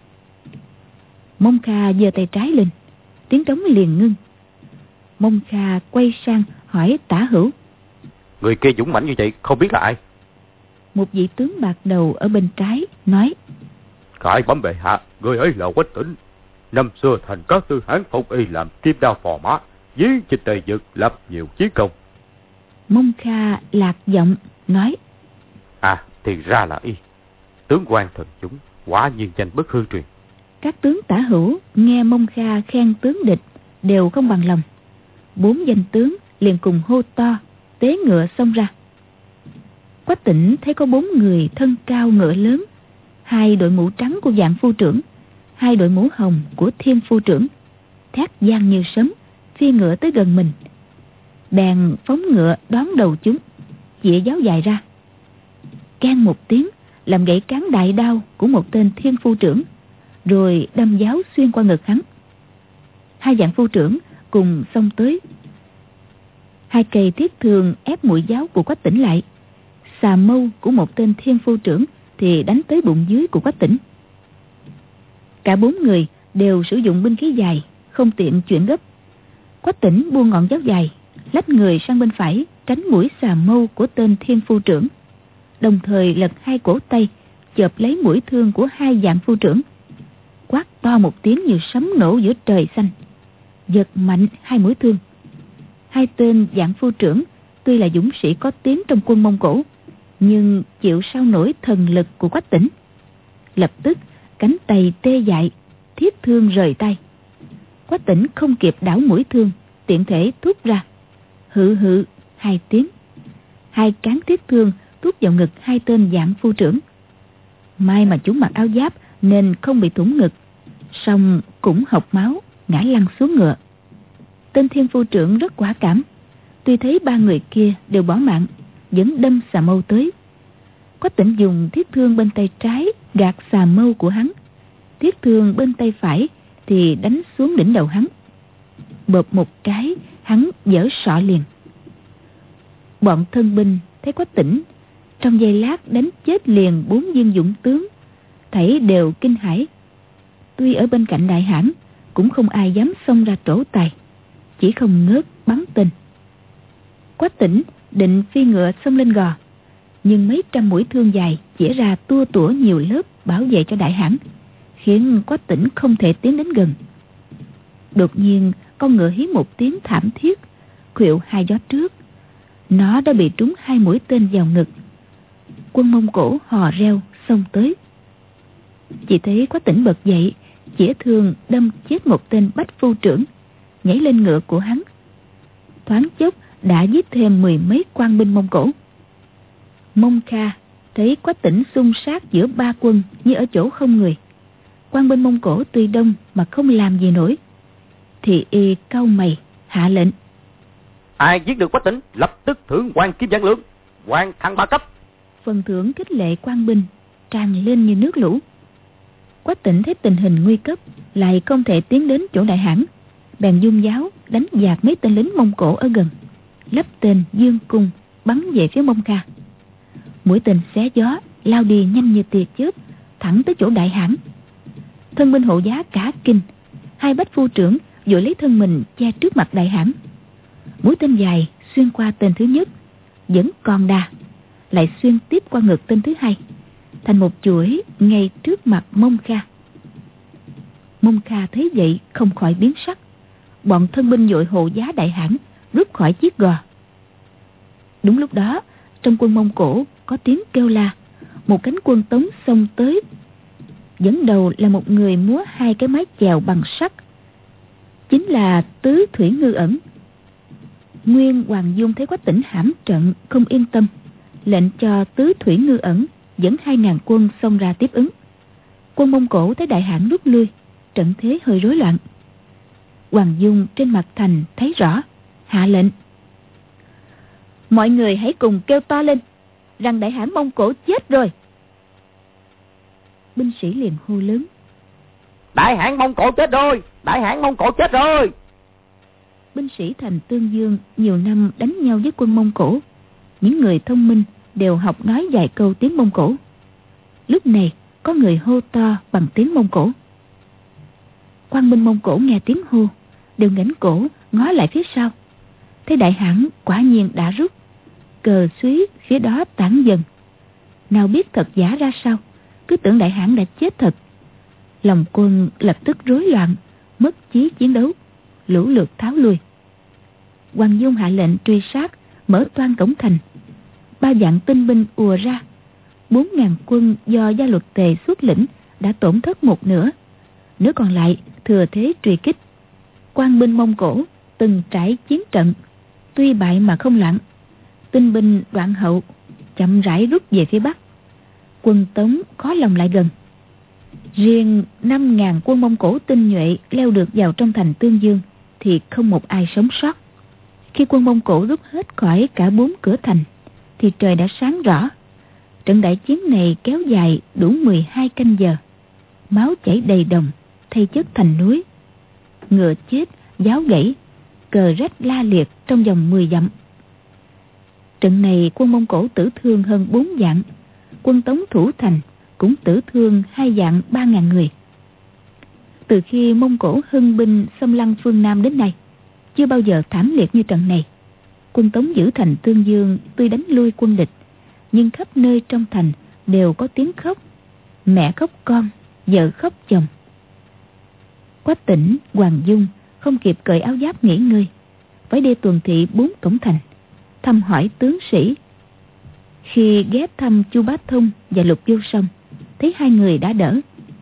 Mông Kha giơ tay trái lên, tiếng trống liền ngưng. Mông Kha quay sang hỏi tả hữu: Người kia dũng mãnh như vậy không biết là ai? Một vị tướng bạc đầu ở bên trái nói: Khải bẩm bệ hạ, người ấy là Quách Tỉnh. Năm xưa thành các tư hán phong y làm kim đao phò mã, dí trên Tây Vực lập nhiều chiến công. Mông Kha lạc giọng nói: Thì ra là y. Tướng quan thần chúng, quả nhiên danh bất hư truyền. Các tướng tả hữu nghe Mông Kha khen tướng địch đều không bằng lòng. 4 danh tướng liền cùng hô to, tế ngựa xông ra. Quách Tỉnh thấy có 4 người thân cao ngựa lớn, 2 đội mũ trắng của Vạn Phu trưởng, 2 đội mũ hồng của Thiên Phu trưởng, thét vang như sấm, phi ngựa tới gần mình. Bèn phóng ngựa đón đầu chúng, chĩa giáo dài ra, keng một tiếng làm gãy cán đại đao của một tên Thiên Phu trưởng, rồi đâm giáo xuyên qua ngực hắn. 2 Vạn Phu trưởng cùng xông tới. 2 cây thiết thương ép mũi giáo của Quách Tỉnh lại. Xà mâu của một tên Thiên Phu trưởng thì đánh tới bụng dưới của Quách Tỉnh. Cả 4 người đều sử dụng binh khí dài, không tiện chuyển gấp. Quách Tỉnh buông ngọn giáo dài, lách người sang bên phải, tránh mũi xà mâu của tên Thiên Phu trưởng, đồng thời lật 2 cổ tay, chộp lấy mũi thương của 2 Vạn Phu trưởng, quát to một tiếng như sấm nổ giữa trời xanh, giật mạnh 2 mũi thương. 2 tên Vạn Phu trưởng tuy là dũng sĩ có tiếng trong quân Mông Cổ, nhưng chịu sao nổi thần lực của Quách Tỉnh. Lập tức cánh tay tê dại, thiết thương rời tay. Quách Tỉnh không kịp đảo mũi thương, tiện thể thúc ra, hự hự 2 tiếng. 2 cán thiết thương thúc vào ngực 2 tên Vạn Phu trưởng. May mà chúng mặc áo giáp nên không bị thủng ngực, song cũng hộc máu, ngã lăn xuống ngựa. Tên Thiên Phu trưởng rất quả cảm, tuy thấy 3 người kia đều bỏ mạng, vẫn đâm xà mâu tới. Quách Tỉnh dùng thiết thương bên tay trái gạt xà mâu của hắn, thiết thương bên tay phải thì đánh xuống đỉnh đầu hắn. Bộp một cái, hắn vỡ sọ liền. Bọn thân binh thấy Quách Tỉnh trong giây lát đánh chết liền 4 viên dũng tướng, thảy đều kinh hãi. Tuy ở bên cạnh đại hãn cũng không ai dám xông ra trổ tài, chỉ không ngớt bắn tên. Quách Tỉnh định phi ngựa xông lên gò, nhưng mấy trăm mũi thương dài chĩa ra tua tủa nhiều lớp bảo vệ cho đại hãn, khiến Quách Tỉnh không thể tiến đến gần. Đột nhiên con ngựa hí một tiếng thảm thiết, khuỵu 2 gió trước, nó đã bị trúng 2 mũi tên vào ngực. Quân Mông Cổ hò reo xông tới. Chỉ thấy Quách Tỉnh bật dậy, chĩa thương đâm chết một tên Bách Phu trưởng, nhảy lên ngựa của hắn. Thoáng chốc đã giết thêm 10 mấy quan binh Mông Cổ. Mông Kha thấy Quách Tỉnh xung sát giữa 3 quân như ở chỗ không người. Quan binh Mông Cổ tuy đông mà không làm gì nổi, thì y cau mày hạ lệnh: Ai giết được Quách Tỉnh lập tức thưởng quan kim vạn lượng, quan thăng 3 cấp. Phần thưởng khích lệ quan binh tràn lên như nước lũ. Quách Tỉnh thấy tình hình nguy cấp, lại không thể tiến đến chỗ đại hãn, bèn dung giáo đánh dạt mấy tên lính Mông Cổ ở gần, lắp tên dương cung bắn về phía Mông Kha. Mũi tên xé gió lao đi nhanh như tia chớp, thẳng tới chỗ đại hãn. Thân binh hộ giá cả kinh, 2 Bách Phu trưởng vội lấy thân mình che trước mặt đại hãn. Mũi tên dài xuyên qua tên thứ nhất, vẫn còn đà, lại xuyên tiếp qua ngực tên thứ hai, thành một chuỗi ngay trước mặt Mông Kha. Mông Kha thấy vậy không khỏi biến sắc. Bọn thân binh vội hộ giá đại hãn rút khỏi chiếc gò. Đúng lúc đó, trong quân Mông Cổ có tiếng kêu la. Một cánh quân Tống xông tới. Dẫn đầu là một người múa hai cái mái chèo bằng sắt, chính là Tứ Thủy Ngư Ẩn. Nguyên Hoàng Dung thấy Quách Tĩnh hãm trận không yên tâm, lệnh cho Tứ Thủy Ngư Ẩn dẫn 2.000 quân xông ra tiếp ứng. Quân Mông Cổ thấy đại hãn rút lui, trận thế hơi rối loạn. Hoàng Dung trên mặt thành thấy rõ, hạ lệnh: mọi người hãy cùng kêu to lên rằng đại hãn Mông Cổ chết rồi. Binh sĩ liền hô lớn: đại hãn Mông Cổ chết rồi, đại hãn Mông Cổ chết rồi. Binh sĩ thành Tương Dương nhiều năm đánh nhau với quân Mông Cổ, những người thông minh đều học nói vài câu tiếng Mông Cổ. Lúc này có người hô to bằng tiếng Mông Cổ. Quan binh Mông Cổ nghe tiếng hô đều ngoảnh cổ ngó lại phía sau, thấy đại hãn quả nhiên đã rút, cờ xúy phía đó tản dần. Nào biết thật giả ra sao, cứ tưởng đại hãn đã chết thật. Lòng quân lập tức rối loạn, mất chí chiến đấu, lũ lượt tháo lui. Hoàng Dung hạ lệnh truy sát, mở toang cổng thành. 3 vạn tinh binh ùa ra. 4.000 quân do Gia Luật Tề xuất lĩnh đã tổn thất một nửa, nửa còn lại thừa thế truy kích. Quan binh Mông Cổ từng trải chiến trận, tuy bại mà không loạn. Tinh binh đoạn hậu chậm rãi rút về phía bắc. Quân Tống khó lòng lại gần. Riêng 5.000 quân Mông Cổ tinh nhuệ leo được vào trong thành Tương Dương thì không một ai sống sót. Khi quân Mông Cổ rút hết khỏi cả 4 cửa thành thì trời đã sáng rõ. Trận đại chiến này kéo dài đủ 12 canh giờ. Máu chảy đầy đồng, thay chất thành núi. Ngựa chết, giáo gãy, cờ rách la liệt trong vòng 10 dặm. Trận này quân Mông Cổ tử thương hơn 4 vạn. Quân Tống thủ thành cũng tử thương 2 vạn 3.000 người. Từ khi Mông Cổ hưng binh xâm lăng phương Nam đến nay, chưa bao giờ thảm liệt như trận này. Quân Tống giữ thành Tương Dương tuy đánh lui quân địch, nhưng khắp nơi trong thành đều có tiếng khóc. Mẹ khóc con, vợ khóc chồng. Quách Tĩnh, Hoàng Dung không kịp cởi áo giáp nghỉ ngơi, phải đi tuần thị 4 cổng thành, thăm hỏi tướng sĩ. Khi ghé thăm Chu Bá Thông và Lục Vô Song, thấy 2 người đã đỡ.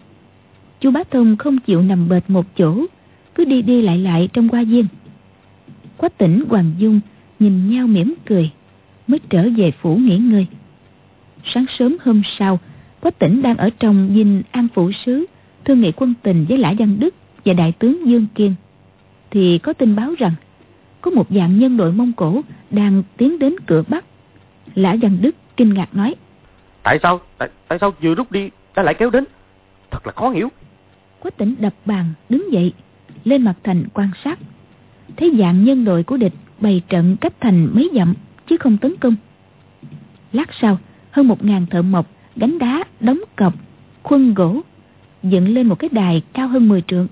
Chu Bá Thông không chịu nằm bệt một chỗ, cứ đi đi lại lại trong hoa viên. Quách Tĩnh, Hoàng Dung nhìn nhau mỉm cười, mới trở về phủ nghỉ ngơi. Sáng sớm hôm sau, Quách Tĩnh đang ở trong dinh An Phủ Sứ thương nghị quân tình với Lã Văn Đức và đại tướng Dương Kiên, thì có tin báo rằng có một vạn nhân đội Mông Cổ đang tiến đến cửa Bắc. Lã Văn Đức kinh ngạc nói: Tại sao vừa rút đi đã lại kéo đến? Thật là khó hiểu. Quách Tĩnh đập bàn đứng dậy, lên mặt thành quan sát, thấy vạn nhân đội của địch bày trận cách thành mấy dặm chứ không tấn công. Lát sau, hơn 1.000 thợ mộc gánh đá, đóng cọc, khuân gỗ dựng lên một cái đài cao hơn 10 trượng.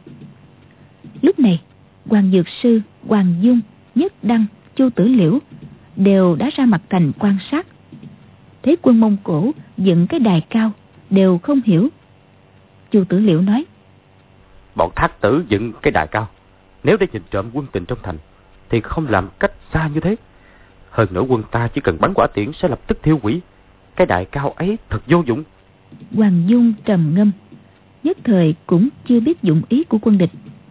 Lúc này, Hoàng Dược Sư, Hoàng Dung, Nhất Đăng, Chu Tử Liễu đều đã ra mặt thành quan sát. Thấy quân Mông Cổ dựng cái đài cao đều không hiểu. Chu Tử Liễu nói: Bọn thác tử dựng cái đài cao, nếu để nhìn trộm quân tình trong thành thì không làm cách xa như thế. Hơn nữa quân ta chỉ cần bắn quả tiễn sẽ lập tức thiêu hủy. Cái đài cao ấy thật vô dụng. Hoàng Dung trầm ngâm, nhất thời cũng chưa biết dụng ý của quân địch.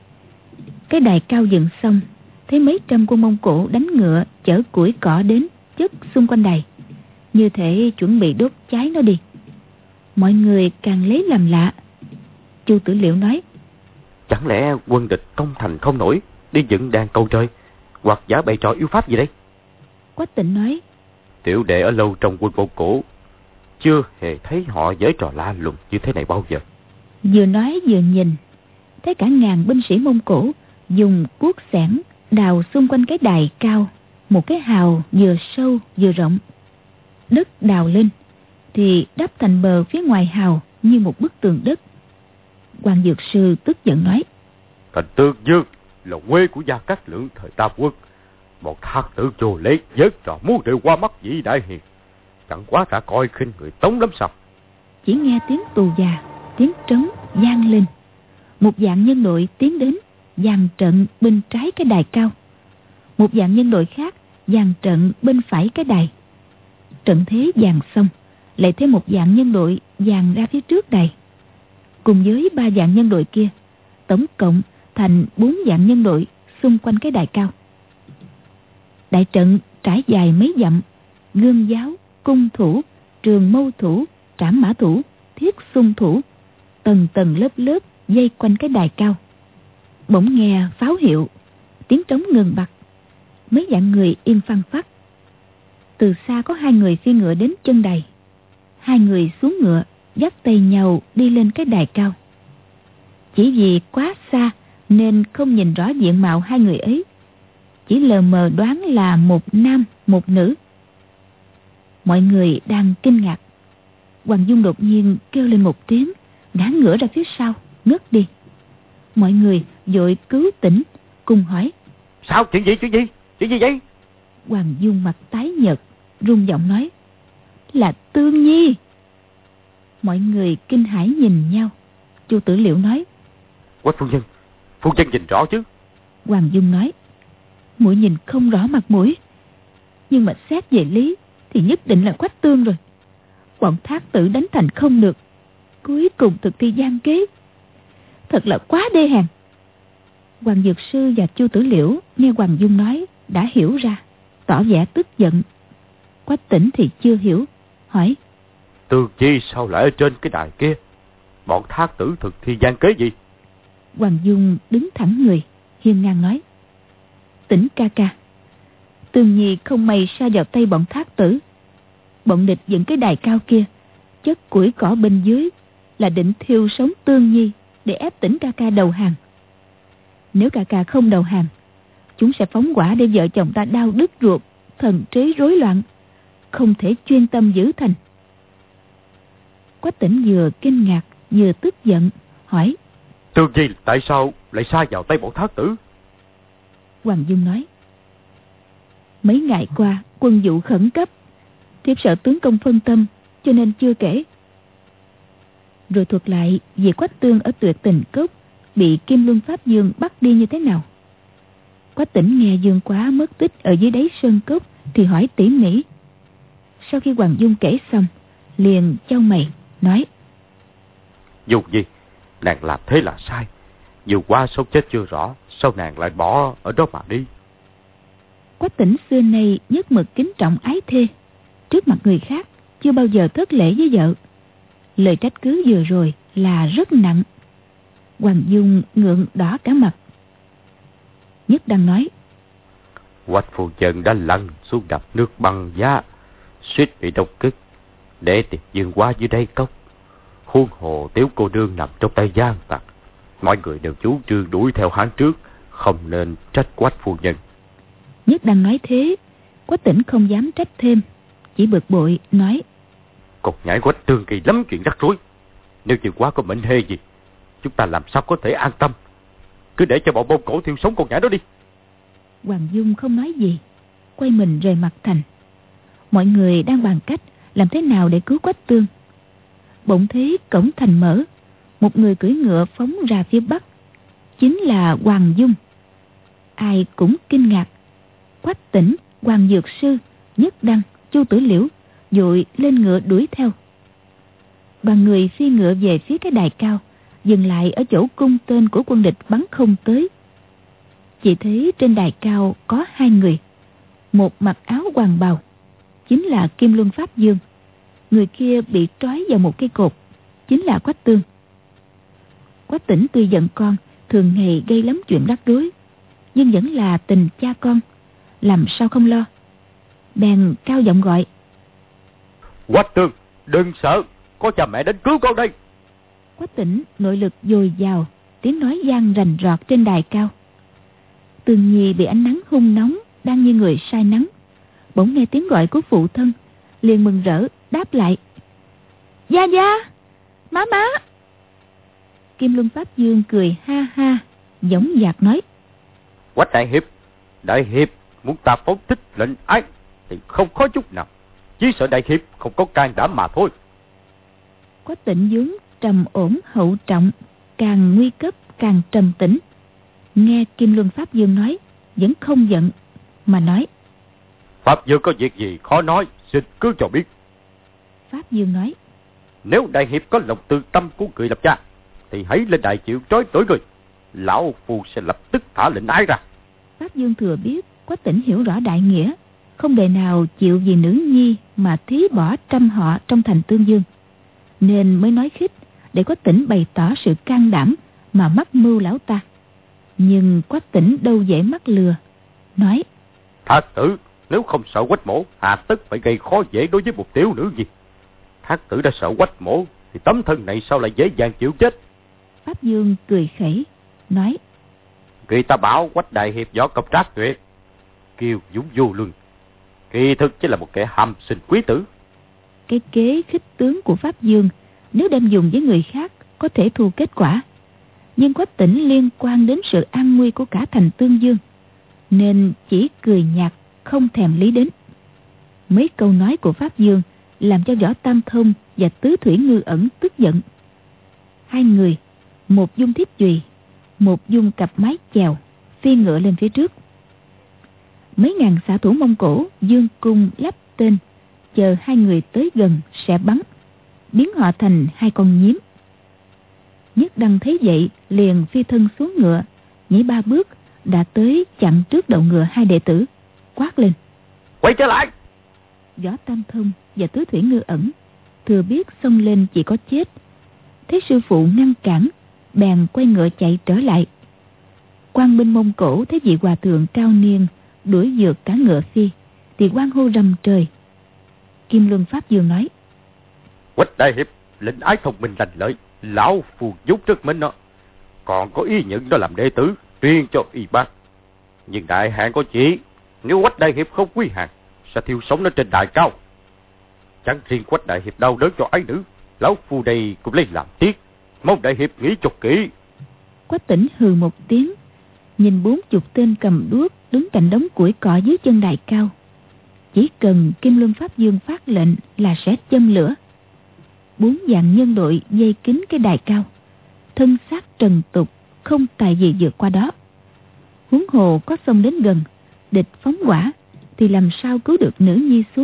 Cái đài cao dựng xong, thấy mấy trăm quân Mông Cổ đánh ngựa chở củi cỏ đến chất xung quanh đài, như thể chuẩn bị đốt cháy nó đi. Mọi người càng lấy làm lạ. Chu Tử Liễu nói: Chẳng lẽ quân địch công thành không nổi, đi dựng đàn cầu trời, hoặc giả bày trò yêu pháp gì đây? Quách Tĩnh nói: Tiểu đệ ở lâu trong quân Mông Cổ, chưa hề thấy họ giở trò la lùng như thế này bao giờ. Vừa nói vừa nhìn, thấy cả ngàn binh sĩ Mông Cổ dùng cuốc xẻng đào xung quanh cái đài cao một cái hào vừa sâu vừa rộng. Đất đào lên thì đắp thành bờ phía ngoài hào như một bức tường đất. Hoàng Dược Sư tức giận nói: Thành Tương Dương, là quê của Gia Cát Lượng thời Tam Quốc. Bọn thác tử vô lễ vớt trò muốn đều qua mắt vị đại hiền, chẳng quá đã coi khinh người Tống lắm sao? Chỉ nghe tiếng tù già, tiếng trống vang lên. Một vạn nhân đội tiến đến dàn trận bên trái cái đài cao, một vạn nhân đội khác dàn trận bên phải cái đài. Trận thế dàn xong, lại thêm một vạn nhân đội dàn ra phía trước đài, cùng với 3 vạn nhân đội kia, tổng cộng thành 4 vạn nhân đội xung quanh cái đài cao. Đại trận trải dài mấy dặm, gươm giáo, cung thủ, trường mâu thủ, trảm mã thủ, thiết xung thủ, tầng tầng lớp lớp dây quanh cái đài cao. Bỗng nghe pháo hiệu, tiếng trống ngừng bặt, mấy vạn người yên phăng phắc. Từ xa có 2 người phi ngựa đến chân đài. 2 người xuống ngựa, dắt tay nhau đi lên cái đài cao. Chỉ vì quá xa nên không nhìn rõ diện mạo 2 người ấy, chỉ lờ mờ đoán là một nam một nữ. Mọi người đang kinh ngạc, Hoàng Dung đột nhiên kêu lên một tiếng, ngã ngửa ra phía sau, ngất đi. Mọi người vội cứu tỉnh, cùng hỏi: Sao? Chuyện gì vậy? Hoàng Dung mặt tái nhợt, run giọng nói: Là Tương Nhi. Mọi người kinh hãi nhìn nhau. Chu Tử Liệu nói: Quách phu nhân nhìn rõ chứ? Hoàng Dung nói: Muội nhìn không rõ mặt mũi, nhưng mà xét về lý thì nhất định là Quách Tương rồi. Bọn thác tử đánh thành không được, cuối cùng thực thi gian kế, thật là quá đê hèn. Hoàng Dược Sư và Chu Tử Liễu nghe Hoàng Dung nói đã hiểu ra, tỏ vẻ tức giận. Quách Tĩnh thì chưa hiểu, hỏi: Tương Chi sao lại ở trên cái đài kia? Bọn thác tử thực thi gian kế gì? Hoàng Dung đứng thẳng người, hiên ngang nói: Tĩnh ca ca, Tương Nhi không may sa vào tay bọn thác tử. Bọn địch dựng cái đài cao kia, chất củi cỏ bên dưới, là định thiêu sống Tương Nhi để ép Tĩnh ca ca đầu hàng. Nếu ca ca không đầu hàng, chúng sẽ phóng hỏa để vợ chồng ta đau đứt ruột, thần trí rối loạn, không thể chuyên tâm giữ thành. Quách Tĩnh vừa kinh ngạc vừa tức giận, hỏi: Tương Nhi tại sao lại sa vào tay bọn thác tử? Hoàng Dung nói: Mấy ngày qua quân vụ khẩn cấp, thiếp sợ tướng công phân tâm, cho nên chưa kể. Rồi thuật lại về Quách Tương ở Tuyệt Tình Cốc bị Kim Luân Pháp Dương bắt đi như thế nào. Quách Tĩnh nghe Dương Quá mất tích ở dưới đáy sơn cốc thì hỏi tỉ mỉ. Sau khi Hoàng Dung kể xong, liền chau mày nói: Dù gì nàng làm thế là sai. Dù qua sống chết chưa rõ, sao nàng lại bỏ ở đó mà đi? Quách Tĩnh xưa nay nhất mực kính trọng ái thê, trước mặt người khác chưa bao giờ thất lễ với vợ. Lời trách cứ vừa rồi là rất nặng. Hoàng Dung ngượng đỏ cả mặt. Nhất đang nói: Quách phu nhân đã lăn xuống đập nước băng giá, suýt bị độc kích, để tìm Dương Quá dưới đáy cốc. Huống hồ Tiểu cô nương nằm trong tay gian tặc, mọi người đều chủ trương đuổi theo hắn trước, không nên trách Quách phu nhân. Nhất đang nói thế, Quách Tĩnh không dám trách thêm, chỉ bực bội nói: Còn nhảy Quách Tương Kỳ lắm chuyện rắc rối. Nếu Dương Quá có mệnh hệ gì, chúng ta làm sao có thể an tâm? Cứ để cho bọn Mông Cổ thiêu sống con nhãi đó đi. Hoàng Dung không nói gì, quay mình rời mặt thành. Mọi người đang bàn cách làm thế nào để cứu Quách Tương. Bỗng thấy cổng thành mở, một người cưỡi ngựa phóng ra phía bắc, chính là Hoàng Dung. Ai cũng kinh ngạc. Quách Tĩnh, Hoàng Dược Sư, Nhất Đăng, Chu Tử Liễu vội lên ngựa đuổi theo. Đoàn người phi ngựa về phía cái đài cao, dừng lại ở chỗ cung tên của quân địch bắn không tới. Chỉ thấy trên đài cao có 2 người, một mặc áo hoàng bào, chính là Kim Luân Pháp Dương. Người kia bị trói vào một cây cột, chính là Quách Tương. Quách Tĩnh tuy giận con, thường ngày gây lắm chuyện rắc rối, nhưng vẫn là tình cha con, làm sao không lo. Bèn cao giọng gọi: Quách Tương, đừng sợ, có cha mẹ đến cứu con đây. Quách Tĩnh nội lực dồi dào, tiếng nói vang rành rọt trên đài cao. Tương Nhi bị ánh nắng hung nóng, đang như người say nắng, bỗng nghe tiếng gọi của phụ thân, liền mừng rỡ đáp lại: Gia Gia, má má. Kim Luân Pháp Dương cười ha ha, dõng dạc nói: Quách đại hiệp muốn ta phóng thích lệnh ái thì không khó chút nào, chỉ sợ đại hiệp không có can đảm mà thôi. Quách Tĩnh vốn trầm ổn hậu trọng, càng nguy cấp càng trầm tĩnh. Nghe Kim Luân Pháp Dương nói, vẫn không giận mà nói: Pháp Dương có việc gì khó nói, xin cứ cho biết. Pháp Dương nói: Nếu đại hiệp có lòng từ tâm của người lập cha, thì hãy lên đại chịu trói tối người, lão phu sẽ lập tức thả lệnh ái ra. Pháp Dương thừa biết Quách Tĩnh hiểu rõ đại nghĩa, không đời nào chịu vì nữ nhi mà thí bỏ trăm họ trong thành Tương Dương, nên mới nói khích để Quách Tĩnh bày tỏ sự can đảm mà mắc mưu lão ta. Nhưng Quách Tĩnh đâu dễ mắc lừa, nói: Thác tử nếu không sợ Quách mỗ, hà tất phải gây khó dễ đối với một tiểu nữ gì. Thác tử đã sợ Quách mỗ thì tấm thân này sao lại dễ dàng chịu chết. Pháp Dương cười khẩy nói: Người ta bảo Quách đại hiệp võ công trác tuyệt, kiêu dũng vô luân, kỳ thực chỉ là một kẻ hàm sinh quý tử. Cái kế khích tướng của Pháp Dương nếu đem dùng với người khác có thể thu kết quả, nhưng Quách Tĩnh liên quan đến sự an nguy của cả thành Tương Dương, nên chỉ cười nhạt không thèm lý đến. Mấy câu nói của Pháp Dương làm cho Võ Tam Thông và Tứ Thủy Ngư Ẩn tức giận. Hai người, một dung thiết chùy, một dung cặp mái chèo, phi ngựa lên phía trước. Mấy ngàn xạ thủ Mông Cổ dương cung lắp tên, chờ hai người tới gần sẽ bắn, biến họ thành hai con nhím. Nhất Đăng thấy vậy liền phi thân xuống ngựa, nhảy 3 bước đã tới chặn trước đầu ngựa hai đệ tử, quát lên: Quay trở lại! Võ Tam Thông và Tứ Thủy Ngư Ẩn thừa biết xông lên chỉ có chết, thấy sư phụ ngăn cản, bèn quay ngựa chạy trở lại. Quan binh Mông Cổ thấy vị hòa thượng cao niên đuổi vượt cả ngựa phi thì hoan hô rầm trời. Kim Luân Pháp Dương nói: Quách đại hiệp lệnh ái thông minh lành lợi, lão phu giúp rất mến nó, còn có ý nhận đó làm đệ tử truyền cho y bác. Nhưng đại hạn có chỉ, nếu Quách đại hiệp không quy hàng sẽ thiêu sống nó trên đại cao. Chẳng riêng Quách đại hiệp đau đớn cho ái nữ, lão phu đây cũng lấy làm tiếc, mong đại hiệp nghĩ cho kỹ. Quách Tĩnh hừ một tiếng, nhìn 40 tên cầm đuốc đứng cạnh đống củi cỏ dưới chân đài cao. Chỉ cần Kim Luân Pháp Dương phát lệnh là sẽ châm lửa. 4 vạn nhân đội dây kín cái đài cao, thân xác trần tục, không tài gì vượt qua đó. Huống hồ có xông đến gần, địch phóng hỏa thì làm sao cứu được nữ nhi xuống.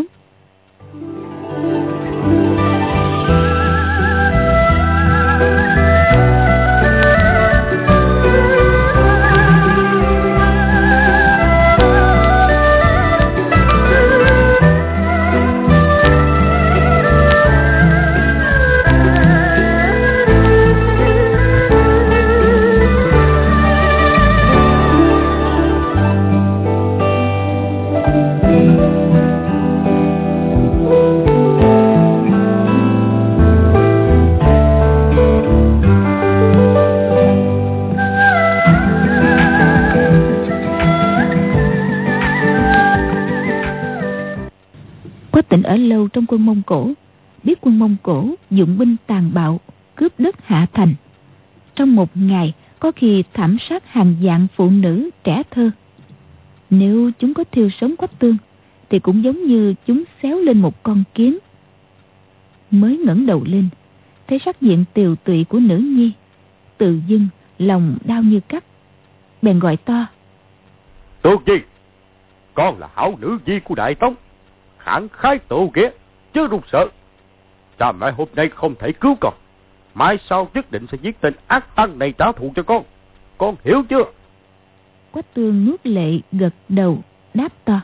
Ở lâu trong quân Mông Cổ, biết quân Mông Cổ dụng binh tàn bạo, cướp đất hạ thành. Trong một ngày có khi thảm sát hàng vạn phụ nữ trẻ thơ. Nếu chúng có thiêu sống Quách Tương thì cũng giống như chúng xéo lên một con kiến. Mới ngẩng đầu lên, thấy sắc diện tiều tụy của nữ nhi, tự dưng lòng đau như cắt, bèn gọi to: Tước Nhi, con là hảo nữ nhi của Đại Tống, khẳng khái tổ ghé, chứ run sợ. Cha mẹ hôm nay không thể cứu con, mai sau nhất định sẽ giết tên ác tăng này trả thù cho con hiểu chưa? Quách Tương nuốt lệ gật đầu đáp to: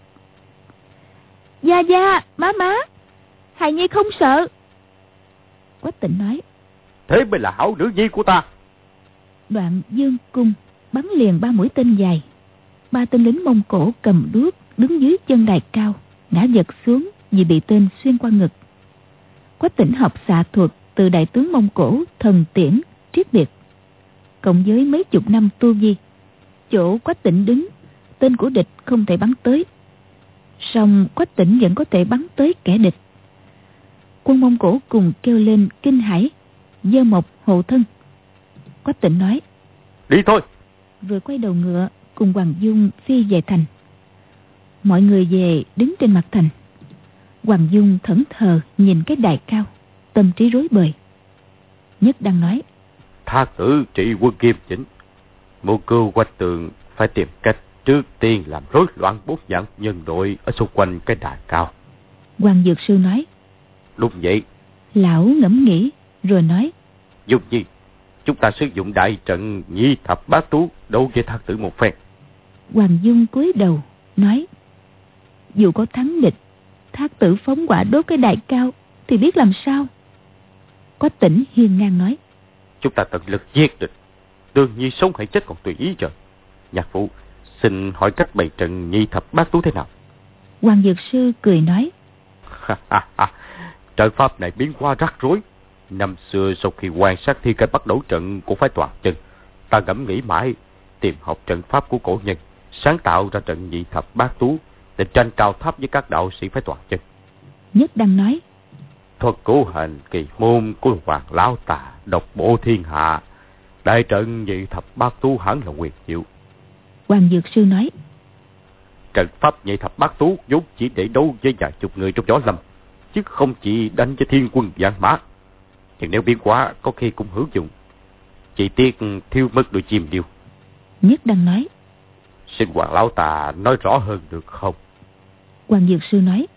Gia gia, má, hài nhi không sợ. Quách Tĩnh nói: Thế mới là hảo nữ nhi của ta. Đoạn dương cung bắn liền 3 mũi tên dài. 3 tên lính Mông Cổ cầm đuốc đứng dưới chân đài cao ngã giật xuống vì bị tên xuyên qua ngực. Quách Tĩnh học xạ thuật từ đại tướng Mông Cổ Thần Tiễn Triết Biệt, cộng với mấy chục năm tu vi, chỗ Quách Tĩnh đứng tên của địch không thể bắn tới, song Quách Tĩnh vẫn có thể bắn tới kẻ địch. Quân Mông Cổ cùng kêu lên kinh hãi, giơ mộc hộ thân. Quách Tĩnh nói: Đi thôi. Vừa quay đầu ngựa cùng Hoàng Dung phi về thành. Mọi người về đứng trên mặt thành. Hoàng Dung thẫn thờ nhìn cái đài cao, tâm trí rối bời. Nhất đang nói: Thác tử trị quân Kim Chỉnh, mưu cưu Quách Tường phải tìm cách trước tiên làm rối loạn 4 vạn nhân đội ở xung quanh cái đài cao. Hoàng Dược Sư nói: Đúng vậy. Lão ngẫm nghĩ rồi nói: Dùng gì? Chúng ta sử dụng đại trận Nhị Thập Bát Tú đấu với Thác tử một phen. Hoàng Dung cúi đầu nói: Dù có thắng địch, Thác tử phóng hỏa đốt cái đài cao thì biết làm sao? Quách Tĩnh hiên ngang nói: Chúng ta tận lực giết địch, đương nhiên sống hay chết còn tùy ý trời. Nhạc phụ, xin hỏi cách bày trận Nhị Thập Bát Tú thế nào? Hoàng Dược Sư cười nói: Trận pháp này biến hóa rắc rối. Năm xưa sau khi quan sát thi cách bắt đầu trận của phái Toàn Chân, ta ngẫm nghĩ mãi, tìm học trận pháp của cổ nhân, sáng tạo ra trận Nhị Thập Bát Tú để tranh cao thấp với các đạo sĩ phái Toàn Chân. Nhất đang nói: Thuật cũ hành kỳ môn của Hoàng Lão Tà độc bộ thiên hạ, đại trận Nhị Thập Bát Tú hẳn là quyền diệu. Hoàng Dược Sư nói: Trận pháp Nhị Thập Bát Tú vốn chỉ để đấu với vài chục người trong võ lâm, chứ không chỉ đánh với thiên quân vạn mã. Nhưng nếu biến quá có khi cũng hữu dụng, chỉ tiếc thiếu mất đôi chim điêu. Nhất đang nói: Xin Hoàng Lão Tà nói rõ hơn được không? Hoàng Dược Sư nói: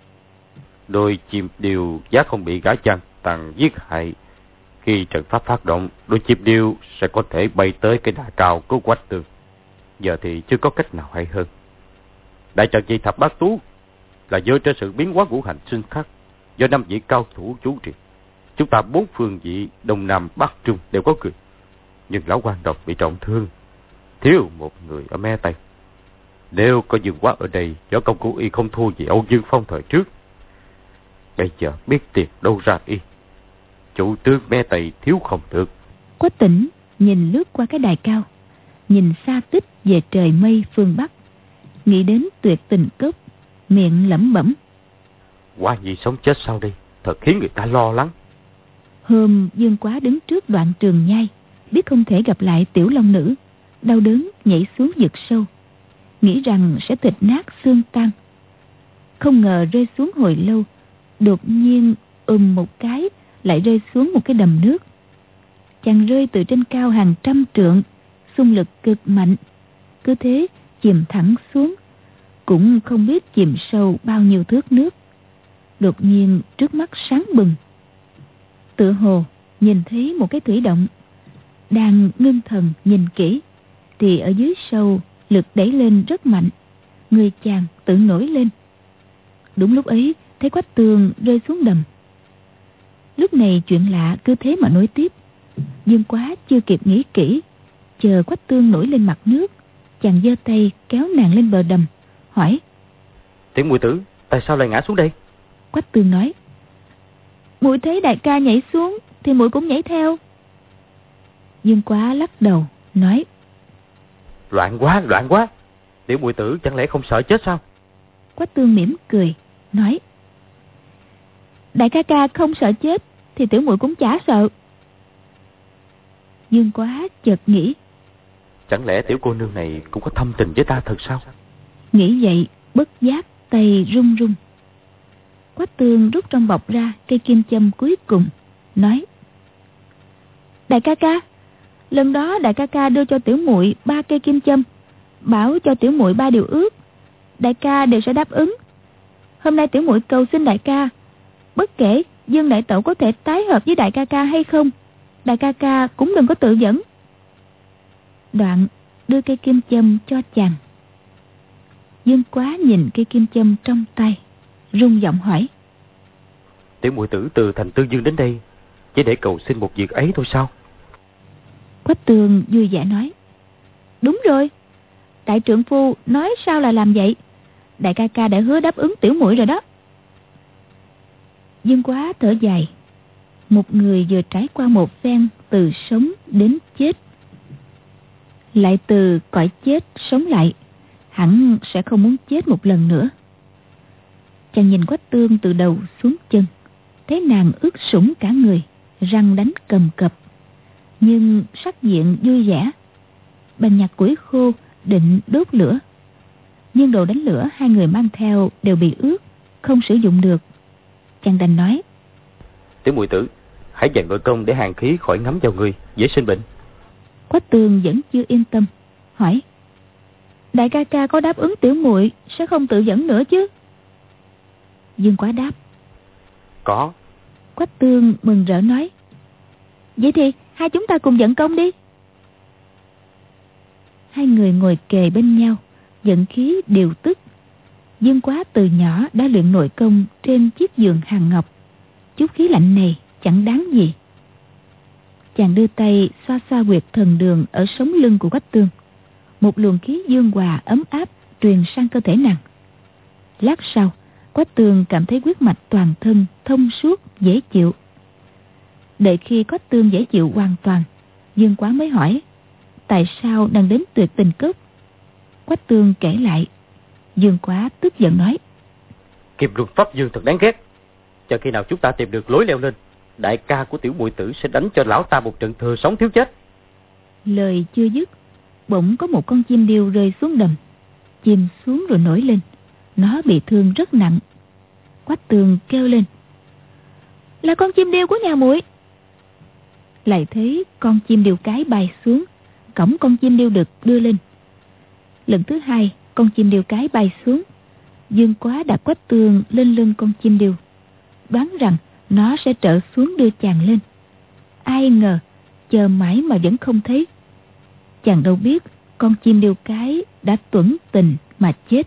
Đôi chim điêu giá không bị gã chăn tàn giết hại. Khi trận pháp phát động, đôi chim điêu sẽ có thể bay tới cái đài cao của Quách Tường. Giờ thì chưa có cách nào hay hơn. Đại trận Nhị Thập Bát Tú là dựa trên sự biến hóa ngũ hành sinh khắc do 5 vị cao thủ chủ trì. Chúng ta 4 phương vị Đông Nam Bắc Trung đều có người, nhưng lão quan độc bị trọng thương, thiếu một người ở mé Tây. Nếu có Dương Quá ở đây, võ công của y không thua gì Âu Dương Phong thời trước. Bây giờ biết tìm đâu ra y. Chủ tướng mé Tây thiếu không được. Quách Tĩnh nhìn lướt qua cái đài cao, nhìn xa tích về trời mây phương Bắc, nghĩ đến Tuyệt Tình Cốc, miệng lẩm bẩm: Quá Nhi sống chết sau đây, thật khiến người ta lo lắng. Hôm Dương Quá đứng trước đoạn trường nhai, biết không thể gặp lại Tiểu Long Nữ, đau đớn nhảy xuống vực sâu, nghĩ rằng sẽ thịt nát xương tan. Không ngờ rơi xuống hồi lâu, đột nhiên một cái lại rơi xuống một cái đầm nước. Chàng rơi từ trên cao hàng trăm trượng, xung lực cực mạnh, cứ thế chìm thẳng xuống, cũng không biết chìm sâu bao nhiêu thước nước. Đột nhiên trước mắt sáng bừng, tựa hồ nhìn thấy một cái thủy động. Đang ngưng thần nhìn kỹ thì ở dưới sâu lực đẩy lên rất mạnh, người chàng tự nổi lên. Đúng lúc ấy thấy Quách Tường rơi xuống đầm. Lúc này chuyện lạ cứ thế mà nối tiếp. Dương Quá chưa kịp nghĩ kỹ, chờ Quách Tường nổi lên mặt nước, chàng giơ tay kéo nàng lên bờ đầm, hỏi: Tiểu muội tử, tại sao lại ngã xuống đây? Quách Tường nói: Muội thấy đại ca nhảy xuống thì muội cũng nhảy theo. Dương Quá lắc đầu nói: Loạn quá. Tiểu muội tử chẳng lẽ không sợ chết sao? Quách Tường mỉm cười nói: Đại ca ca không sợ chết thì tiểu muội cũng chả sợ. Dương Quá chợt nghĩ: Chẳng lẽ tiểu cô nương này cũng có thâm tình với ta thật sao? Nghĩ vậy bất giác tay run run. Quách Tường rút trong bọc ra cây kim châm cuối cùng, nói: Đại ca ca, lần đó đại ca ca đưa cho tiểu muội 3 cây kim châm, bảo cho tiểu muội 3 điều ước, đại ca đều sẽ đáp ứng. Hôm nay tiểu muội cầu xin đại ca, bất kể Dương đại tẩu có thể tái hợp với đại ca ca hay không, đại ca ca cũng đừng có tự dẫn. Đoạn đưa cây kim châm cho chàng. Dương Quá nhìn cây kim châm trong tay, rung giọng hỏi: Tiểu muội tử từ thành Tương Dương đến đây chỉ để cầu xin một việc ấy thôi sao? Quách Tường vui vẻ nói: Đúng rồi, đại trượng phu nói sao là làm vậy. Đại ca ca đã hứa đáp ứng tiểu muội rồi đó. Dương Quá thở dài. Một người vừa trải qua một phen từ sống đến chết, lại từ cõi chết sống lại, hẳn sẽ không muốn chết một lần nữa. Chàng nhìn Quách Tương từ đầu xuống chân, thấy nàng ướt sũng cả người, răng đánh cầm cập, nhưng sắc diện vui vẻ. Bành nhạc củi khô định đốt lửa. Nhưng đồ đánh lửa hai người mang theo đều bị ướt, không sử dụng được. Chàng đành nói: Tiểu muội tử, hãy dành nội công để hàn khí khỏi ngấm vào người, dễ sinh bệnh. Quách Tường vẫn chưa yên tâm, hỏi: Đại ca ca có đáp ứng tiểu muội sẽ không tự dẫn nữa chứ? Dương Quá đáp: Có. Quách Tường mừng rỡ nói: Vậy thì hai chúng ta cùng dẫn công đi. Hai người ngồi kề bên nhau, dẫn khí điều tức. Dương Quá từ nhỏ đã luyện nội công trên chiếc giường hàn ngọc, chút khí lạnh này chẳng đáng gì. Chàng đưa tay xoa xoa huyệt thần đường ở sống lưng của Quách Tường. Một luồng khí dương hòa ấm áp truyền sang cơ thể nàng. Lát sau, Quách Tường cảm thấy huyết mạch toàn thân thông suốt dễ chịu. Đợi khi Quách Tường dễ chịu hoàn toàn, Dương Quá mới hỏi: Tại sao nàng đến Tuyệt Tình Cốc? Quách Tường kể lại. Dương Quá tức giận nói: Kim Luân Pháp Dương thật đáng ghét. Chờ khi nào chúng ta tìm được lối leo lên, đại ca của tiểu muội tử sẽ đánh cho lão ta một trận thừa sống thiếu chết. Lời chưa dứt, bỗng có một con chim điêu rơi xuống đầm. Chìm xuống rồi nổi lên. Nó bị thương rất nặng. Quách Tường kêu lên: Là con chim điêu của nhà muội. Lại thấy con chim điêu cái bay xuống, cõng con chim điêu đực đưa lên. Lần thứ hai, con chim điêu cái bay xuống. Dương Quá đặt Quách Tường lên lưng con chim điêu, đoán rằng nó sẽ trở xuống đưa chàng lên. Ai ngờ chờ mãi mà vẫn không thấy. Chàng đâu biết con chim điêu cái đã tuẫn tình mà chết.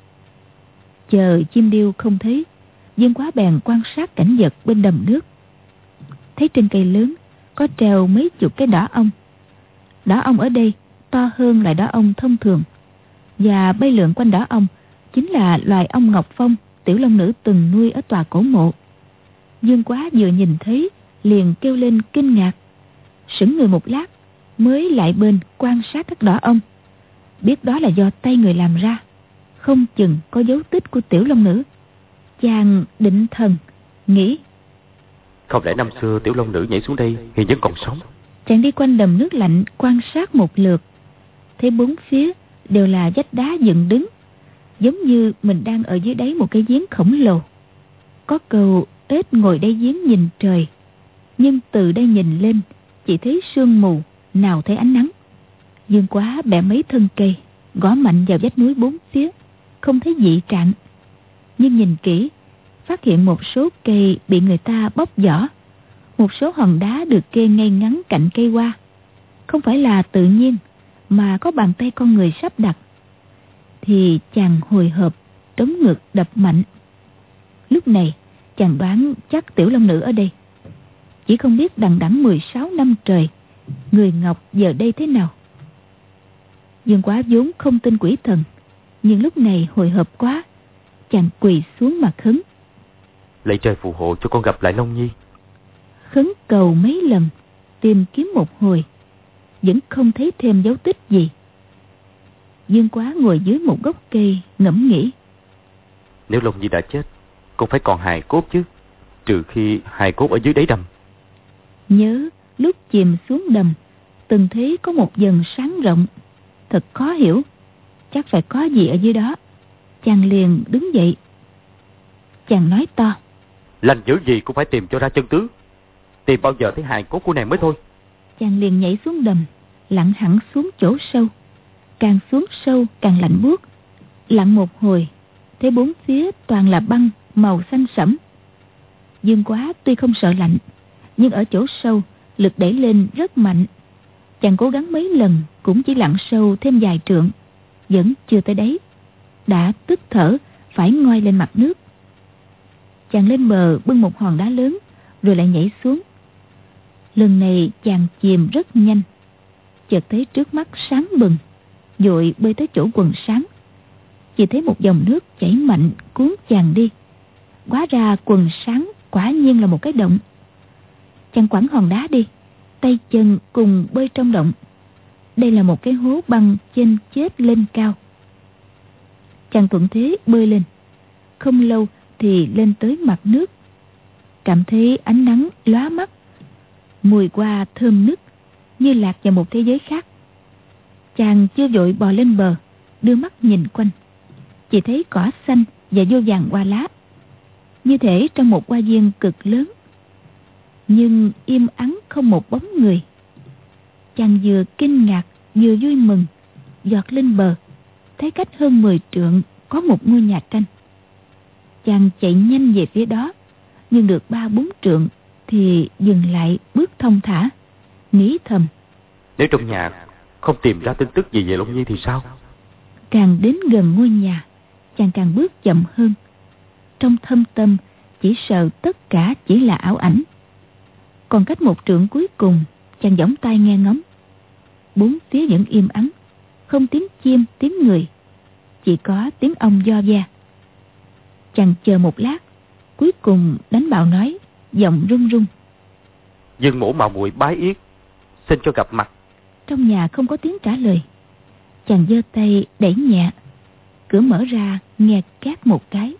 Chờ chim điêu không thấy, Dương Quá bèn quan sát cảnh vật bên đầm nước. Thấy trên cây lớn có treo mấy chục cái đỏ ong. Đỏ ong ở đây to hơn loài đỏ ong thông thường, và bay lượn quanh đỏ ong chính là loài ong Ngọc Phong Tiểu Long Nữ từng nuôi ở tòa cổ mộ. Dương Quá vừa nhìn thấy liền kêu lên kinh ngạc, sững người một lát mới lại bên quan sát các đỏ ong. Biết đó là do tay người làm ra, không chừng có dấu tích của Tiểu Long Nữ. Chàng định thần nghĩ: Không lẽ năm xưa Tiểu Long Nữ nhảy xuống đây hiện vẫn còn sống? Chàng đi quanh đầm nước lạnh quan sát một lượt, thấy bốn phía đều là vách đá dựng đứng, giống như mình đang ở dưới đáy một cái giếng khổng lồ. Có câu ếch ngồi đáy giếng nhìn trời, nhưng từ đây nhìn lên chỉ thấy sương mù, nào thấy ánh nắng. Dương Quá bẻ mấy thân cây gõ mạnh vào vách núi bốn phía, không thấy dị trạng. Nhưng nhìn kỹ, phát hiện một số cây bị người ta bóc vỏ, một số hòn đá được kê ngay ngắn cạnh cây hoa, không phải là tự nhiên mà có bàn tay con người sắp đặt. Thì chàng hồi hộp, trống ngực đập mạnh. Lúc này chàng đoán chắc Tiểu Long Nữ ở đây. Chỉ không biết đằng đẵng 16 năm trời, người Ngọc giờ đây thế nào. Dương Quá vốn không tin quỷ thần, nhưng lúc này hồi hộp quá, chàng quỳ xuống mà khấn: Lạy trời phù hộ cho con gặp lại Long Nhi. Khấn cầu mấy lần, tìm kiếm một hồi, vẫn không thấy thêm dấu tích gì. Dương Quá ngồi dưới một gốc cây ngẫm nghĩ: Nếu Long Nhi đã chết, cũng phải còn hài cốt chứ, trừ khi hài cốt ở dưới đáy đầm. Nhớ lúc chìm xuống đầm, từng thấy có một vầng sáng rộng, thật khó hiểu, chắc phải có gì ở dưới đó. Chàng liền đứng dậy. Chàng nói to: Lành dữ gì cũng phải tìm cho ra chân tướng, tìm bao giờ thấy hài cốt của nàng mới thôi. Chàng liền nhảy xuống đầm, lặn hẳn xuống chỗ sâu. Càng xuống sâu càng lạnh buốt. Lặn một hồi, thấy bốn phía toàn là băng màu xanh sẫm. Dương Quá tuy không sợ lạnh, nhưng ở chỗ sâu lực đẩy lên rất mạnh. Chàng cố gắng mấy lần cũng chỉ lặn sâu thêm vài trượng, vẫn chưa tới đáy. Đã tức thở phải ngoi lên mặt nước. Chàng lên bờ bưng một hòn đá lớn, rồi lại nhảy xuống. Lần này chàng chìm rất nhanh, chợt thấy trước mắt sáng bừng, vội bơi tới chỗ quần sáng. Chỉ thấy một dòng nước chảy mạnh cuốn chàng đi. Hóa ra quần sáng quả nhiên là một cái động. Chàng quẳng hòn đá đi, tay chân cùng bơi trong động. Đây là một cái hố băng chênh chết lên cao. Chàng thuận thế bơi lên, không lâu thì lên tới mặt nước. Cảm thấy ánh nắng lóa mắt, mùi hoa thơm nức, như lạc vào một thế giới khác. Chàng chưa vội bò lên bờ, đưa mắt nhìn quanh, chỉ thấy cỏ xanh và vô vàn hoa lá, như thể trong một hoa viên cực lớn, nhưng im ắng không một bóng người. Chàng vừa kinh ngạc vừa vui mừng, giọt lên bờ, thấy cách hơn 10 trượng có một ngôi nhà tranh. Chàng chạy nhanh về phía đó, nhưng được 3-4 trượng thì dừng lại, bước thong thả, nghĩ thầm: nếu trong nhà không tìm ra tin tức gì về Long Nhi thì sao? Càng đến gần ngôi nhà, chàng càng bước chậm hơn. Trong thâm tâm chỉ sợ tất cả chỉ là ảo ảnh. Còn cách một trượng cuối cùng, chàng giỏng tai nghe ngóng. Bốn phía vẫn im ắng, không tiếng chim tiếng người, chỉ có tiếng ong vo ve. Chàng chờ một lát, cuối cùng đánh bạo nói, giọng run run: Dương mỗ mạo muội bái yết, xin cho gặp mặt. Trong nhà không có tiếng trả lời. Chàng giơ tay đẩy nhẹ, cửa mở ra, nghe két một cái.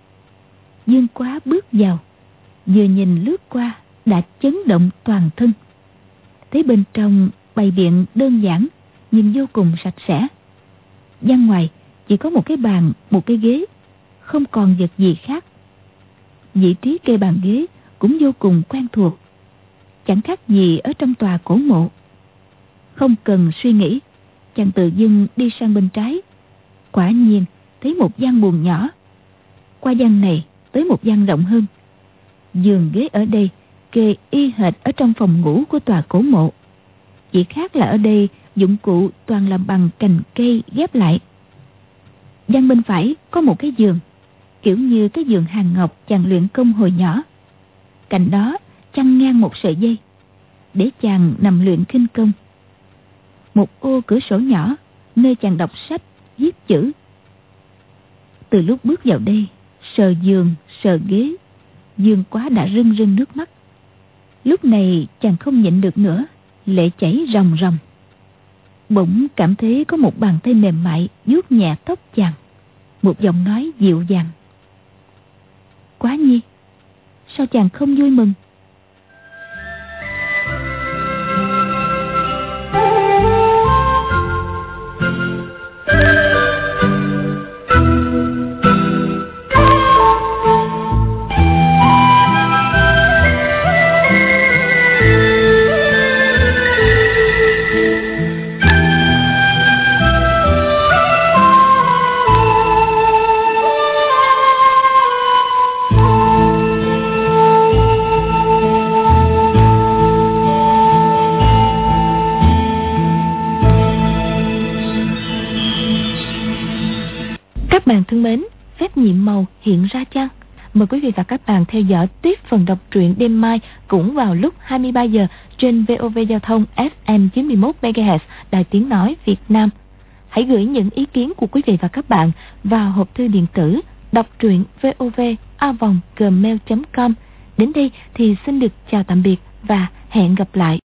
Dương Quá bước vào, vừa nhìn lướt qua đã chấn động toàn thân. Thấy bên trong bày biện đơn giản nhưng vô cùng sạch sẽ. Gian ngoài chỉ có một cái bàn, một cái ghế, không còn vật gì khác. Vị trí kê bàn ghế cũng vô cùng quen thuộc, chẳng khác gì ở trong tòa cổ mộ. Không cần suy nghĩ, chàng tự dưng đi sang bên trái. Quả nhiên thấy một gian buồng nhỏ. Qua gian này tới một gian rộng hơn. Giường ghế ở đây kê y hệt ở trong phòng ngủ của tòa cổ mộ, chỉ khác là ở đây dụng cụ toàn làm bằng cành cây ghép lại. Gian bên phải có một cái giường, kiểu như cái giường hàng ngọc chàng luyện công hồi nhỏ. Cạnh đó chăn ngang một sợi dây để chàng nằm luyện khinh công. Một ô cửa sổ nhỏ nơi chàng đọc sách, viết chữ. Từ lúc bước vào đây, sờ giường, sờ ghế, Dương Quá đã rưng rưng nước mắt. Lúc này chàng không nhịn được nữa, lệ chảy ròng ròng. Bỗng cảm thấy có một bàn tay mềm mại vuốt nhẹ tóc chàng. Một giọng nói dịu dàng: Quá Nhi, sao chàng không vui mừng? Các bạn thân mến, phép nhiệm màu hiện ra chăng? Mời quý vị và các bạn theo dõi tiếp phần đọc truyện đêm mai cũng vào lúc 23 giờ trên VOV Giao thông FM 91 MHz Đài Tiếng nói Việt Nam. Hãy gửi những ý kiến của quý vị và các bạn vào hộp thư điện tử đọc truyện vov@gmail.com. Đến đây thì xin được chào tạm biệt và hẹn gặp lại.